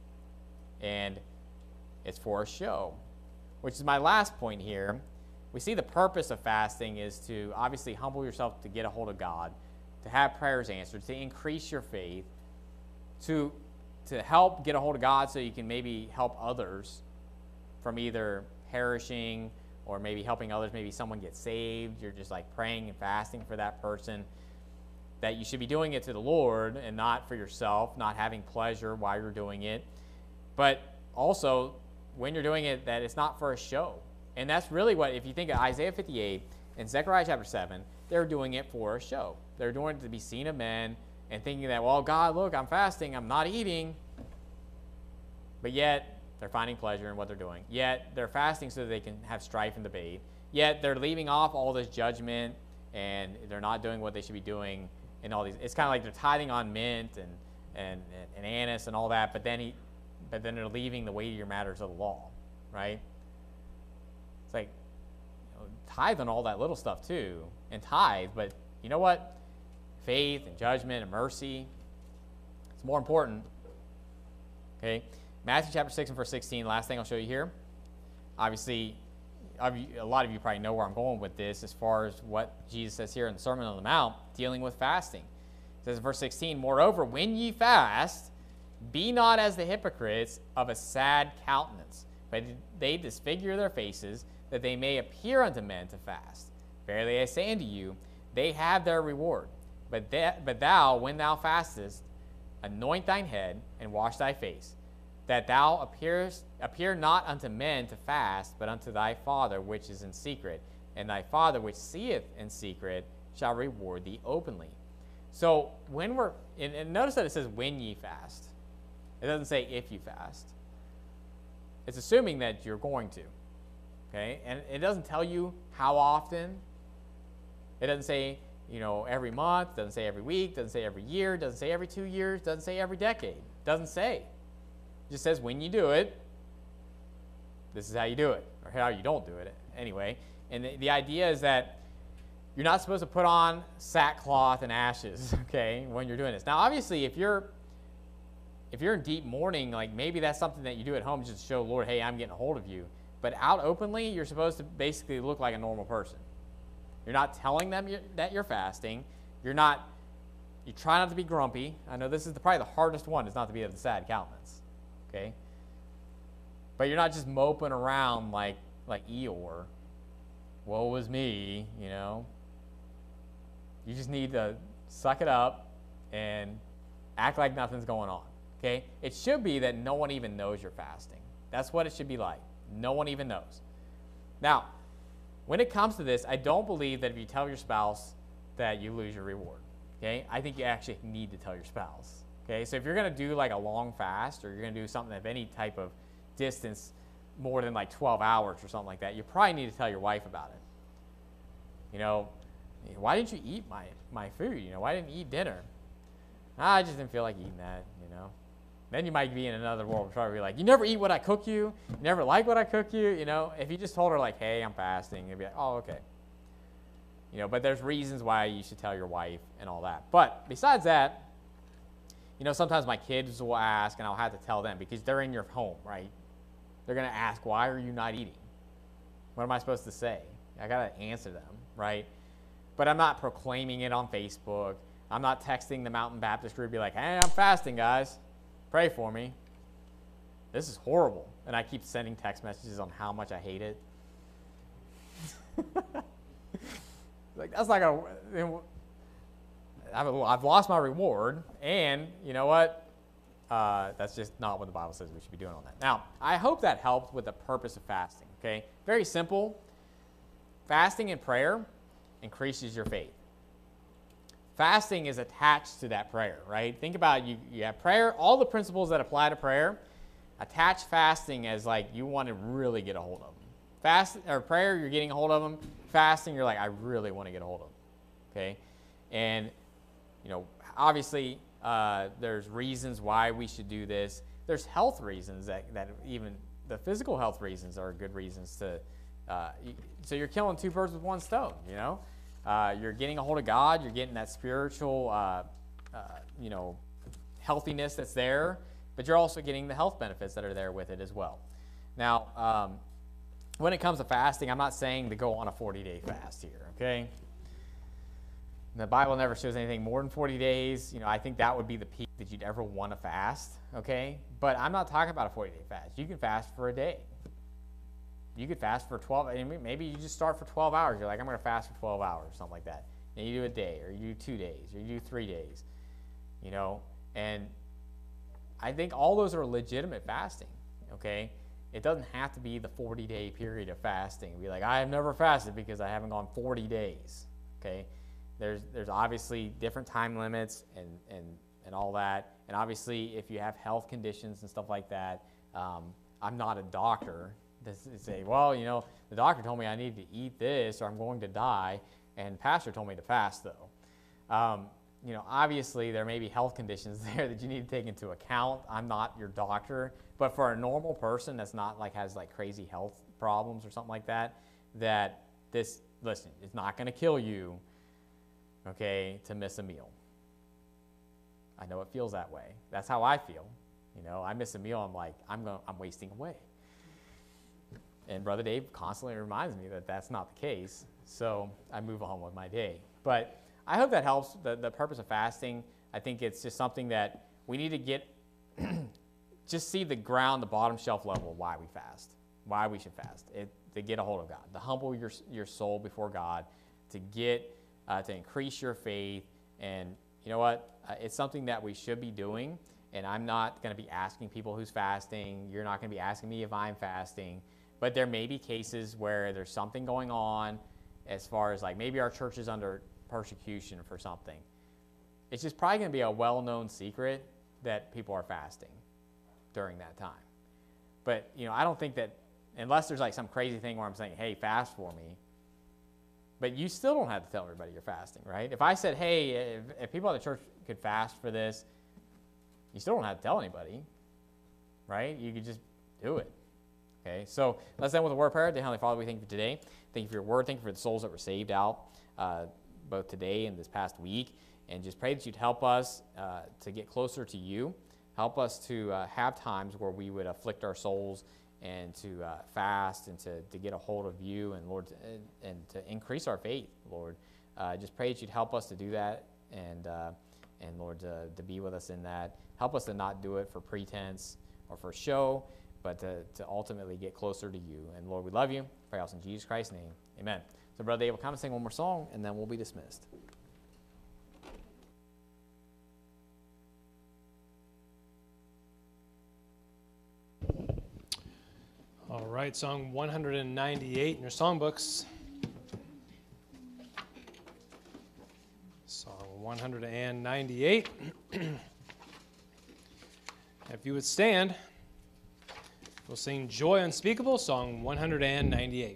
And it's for a show, which is my last point here. We see the purpose of fasting is to obviously humble yourself to get a hold of God, to have prayers answered, to increase your faith, to help get a hold of God so you can maybe help others from either perishing or maybe helping others, maybe someone get saved. You're just like praying and fasting for that person. That you should be doing it to the Lord and not for yourself, not having pleasure while you're doing it. But also, when you're doing it, that it's not for a show. And that's really what, if you think of Isaiah 58 and Zechariah chapter 7, they're doing it for a show. They're doing it to be seen of men and thinking that, well, God, look, I'm fasting, I'm not eating. But yet, they're finding pleasure in what they're doing. Yet, they're fasting so that they can have strife and debate. Yet, they're leaving off all this judgment and they're not doing what they should be doing. And all these, it's kind of like they're tithing on mint and anise and all that, but then they're leaving the weightier matters of the law, right? It's like tithe on all that little stuff too, and tithe, but you know what? Faith and judgment and mercy, it's more important. Okay, Matthew chapter 6 and verse 16. Last thing I'll show you here. Obviously, a lot of you probably know where I'm going with this as far as what Jesus says here in the Sermon on the Mount dealing with fasting. It says in verse 16, Moreover, when ye fast, be not as the hypocrites of a sad countenance, but they disfigure their faces, that they may appear unto men to fast. Verily I say unto you, they have their reward. But thou, when thou fastest, anoint thine head, and wash thy face, that thou appear not unto men to fast, but unto thy Father which is in secret. And thy Father which seeth in secret shall reward thee openly. So when and notice that it says when ye fast. It doesn't say if you fast. It's assuming that you're going to. Okay? And it doesn't tell you how often. It doesn't say, every month. Doesn't say every week. Doesn't say every year. Doesn't say every 2 years. Doesn't say every decade. Doesn't say. It just says when you do it, this is how you do it, or how you don't do it anyway. And the idea is that you're not supposed to put on sackcloth and ashes, okay, when you're doing this. Now, obviously, if you're in deep mourning, like maybe that's something that you do at home just to show, Lord, hey, I'm getting a hold of you. But out openly, you're supposed to basically look like a normal person. You're not telling them that you're fasting. You try not to be grumpy. I know this is probably the hardest one, is not to be of the sad countenance. Okay? But you're not just moping around like Eeyore. Woe is me, You just need to suck it up and act like nothing's going on. Okay? It should be that no one even knows you're fasting. That's what it should be like. No one even knows. Now, when it comes to this, I don't believe that if you tell your spouse that you lose your reward. Okay? I think you actually need to tell your spouse. Okay, so if you're going to do like a long fast, or you're going to do something of any type of distance more than like 12 hours or something like that, you probably need to tell your wife about it. Why didn't you eat my food? Why didn't you eat dinner? I just didn't feel like eating that, Then you might be in another world where you're like, you never eat what I cook you. You never like what I cook you. If you just told her like, hey, I'm fasting, you'd be like, oh, okay. But there's reasons why you should tell your wife and all that. But besides that, sometimes my kids will ask, and I'll have to tell them because they're in your home, right? They're going to ask, why are you not eating? What am I supposed to say? I got to answer them, right? But I'm not proclaiming it on Facebook. I'm not texting the Mountain Baptist group, be like, hey, I'm fasting, guys. Pray for me. This is horrible. And I keep sending text messages on how much I hate it. Like, that's like I've lost my reward, and you know what? That's just not what the Bible says we should be doing on that. Now, I hope that helped with the purpose of fasting, okay? Very simple. Fasting and prayer increases your faith. Fasting is attached to that prayer, right? Think about it. You have prayer, all the principles that apply to prayer, attach fasting as like you want to really get a hold of them. Prayer, you're getting a hold of them. Fasting, you're like, I really want to get a hold of them, okay? And, you know, obviously, there's reasons why we should do this. There's health reasons that even the physical health reasons are good reasons to, so you're killing two birds with one stone, you know? You're getting a hold of God, you're getting that spiritual, you know, healthiness that's there, but you're also getting the health benefits that are there with it as well. Now, when it comes to fasting, I'm not saying to go on a 40-day fast here, okay? The Bible never shows anything more than 40 days. You know, I think that would be the peak that you'd ever want to fast, okay? But I'm not talking about a 40-day fast. You can fast for a day. You could fast for 12, maybe you just start for 12 hours. You're like, I'm going to fast for 12 hours, something like that. And you do a day, or you do 2 days, or you do 3 days, you know? And I think all those are legitimate fasting, okay? It doesn't have to be the 40-day period of fasting. Be like, I have never fasted because I haven't gone 40 days, okay? There's obviously different time limits and all that. And obviously, if you have health conditions and stuff like that, I'm not a doctor to say, well, you know, the doctor told me I need to eat this or I'm going to die, and pastor told me to fast, though. You know, obviously, there may be health conditions there that you need to take into account. I'm not your doctor. But for a normal person that's not like has like crazy health problems or something like that, listen, it's not going to kill you, okay, to miss a meal. I know it feels that way. That's how I feel. You know, I miss a meal, I'm like, I'm wasting away. And Brother Dave constantly reminds me that that's not the case, so I move on with my day. But I hope that helps. The purpose of fasting, I think it's just something that we need to get, just see the bottom shelf level of why we fast, why we should fast, to get a hold of God, to humble your soul before God, to get, to increase your faith. And you know what? It's something that we should be doing, and I'm not going to be asking people who's fasting. You're not going to be asking me if I'm fasting. But there may be cases where there's something going on as far as like maybe our church is under persecution for something. It's just probably going to be a well-known secret that people are fasting during that time. But, you know, I don't think that unless there's like some crazy thing where I'm saying, hey, fast for me, but you still don't have to tell everybody you're fasting, right? If I said, hey, if people at the church could fast for this, you still don't have to tell anybody, right? You could just do it. Okay, so let's end with a word of prayer. Dear Heavenly Father, we thank you for today. Thank you for your word. Thank you for the souls that were saved out both today and this past week. And just pray that you'd help us to get closer to you. Help us to have times where we would afflict our souls and to fast and to get a hold of you and, Lord, and to increase our faith, Lord. Just pray that you'd help us to do that and Lord, to be with us in that. Help us to not do it for pretense or for show, but to ultimately get closer to you. And Lord, we love you. Pray also in Jesus Christ's name. Amen. So Brother Dave will come and sing one more song, and then we'll be dismissed. All right, song 198 in your songbooks. Song 198. If you would stand, we'll sing Joy Unspeakable, song 198.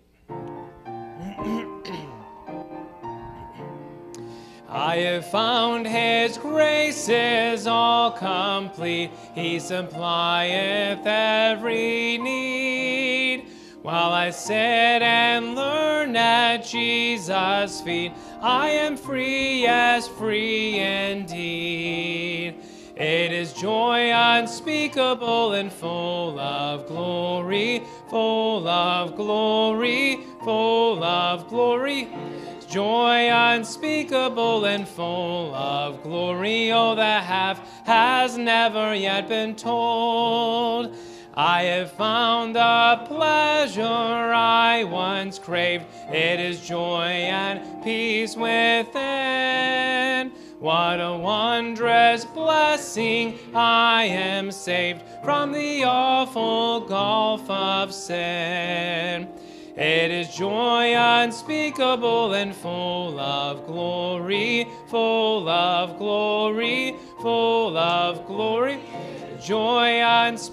I have found his grace is all complete. He supplieth every need. While I sit and learn at Jesus' feet, I am free, yes, free indeed. It is joy unspeakable and full of glory, full of glory, full of glory. Joy unspeakable and full of glory, oh, the half has never yet been told. I have found the pleasure I once craved. It is joy and peace within. What a wondrous blessing! I am saved from the awful gulf of sin. It is joy unspeakable and full of glory, full of glory, full of glory. Joy unspeakable.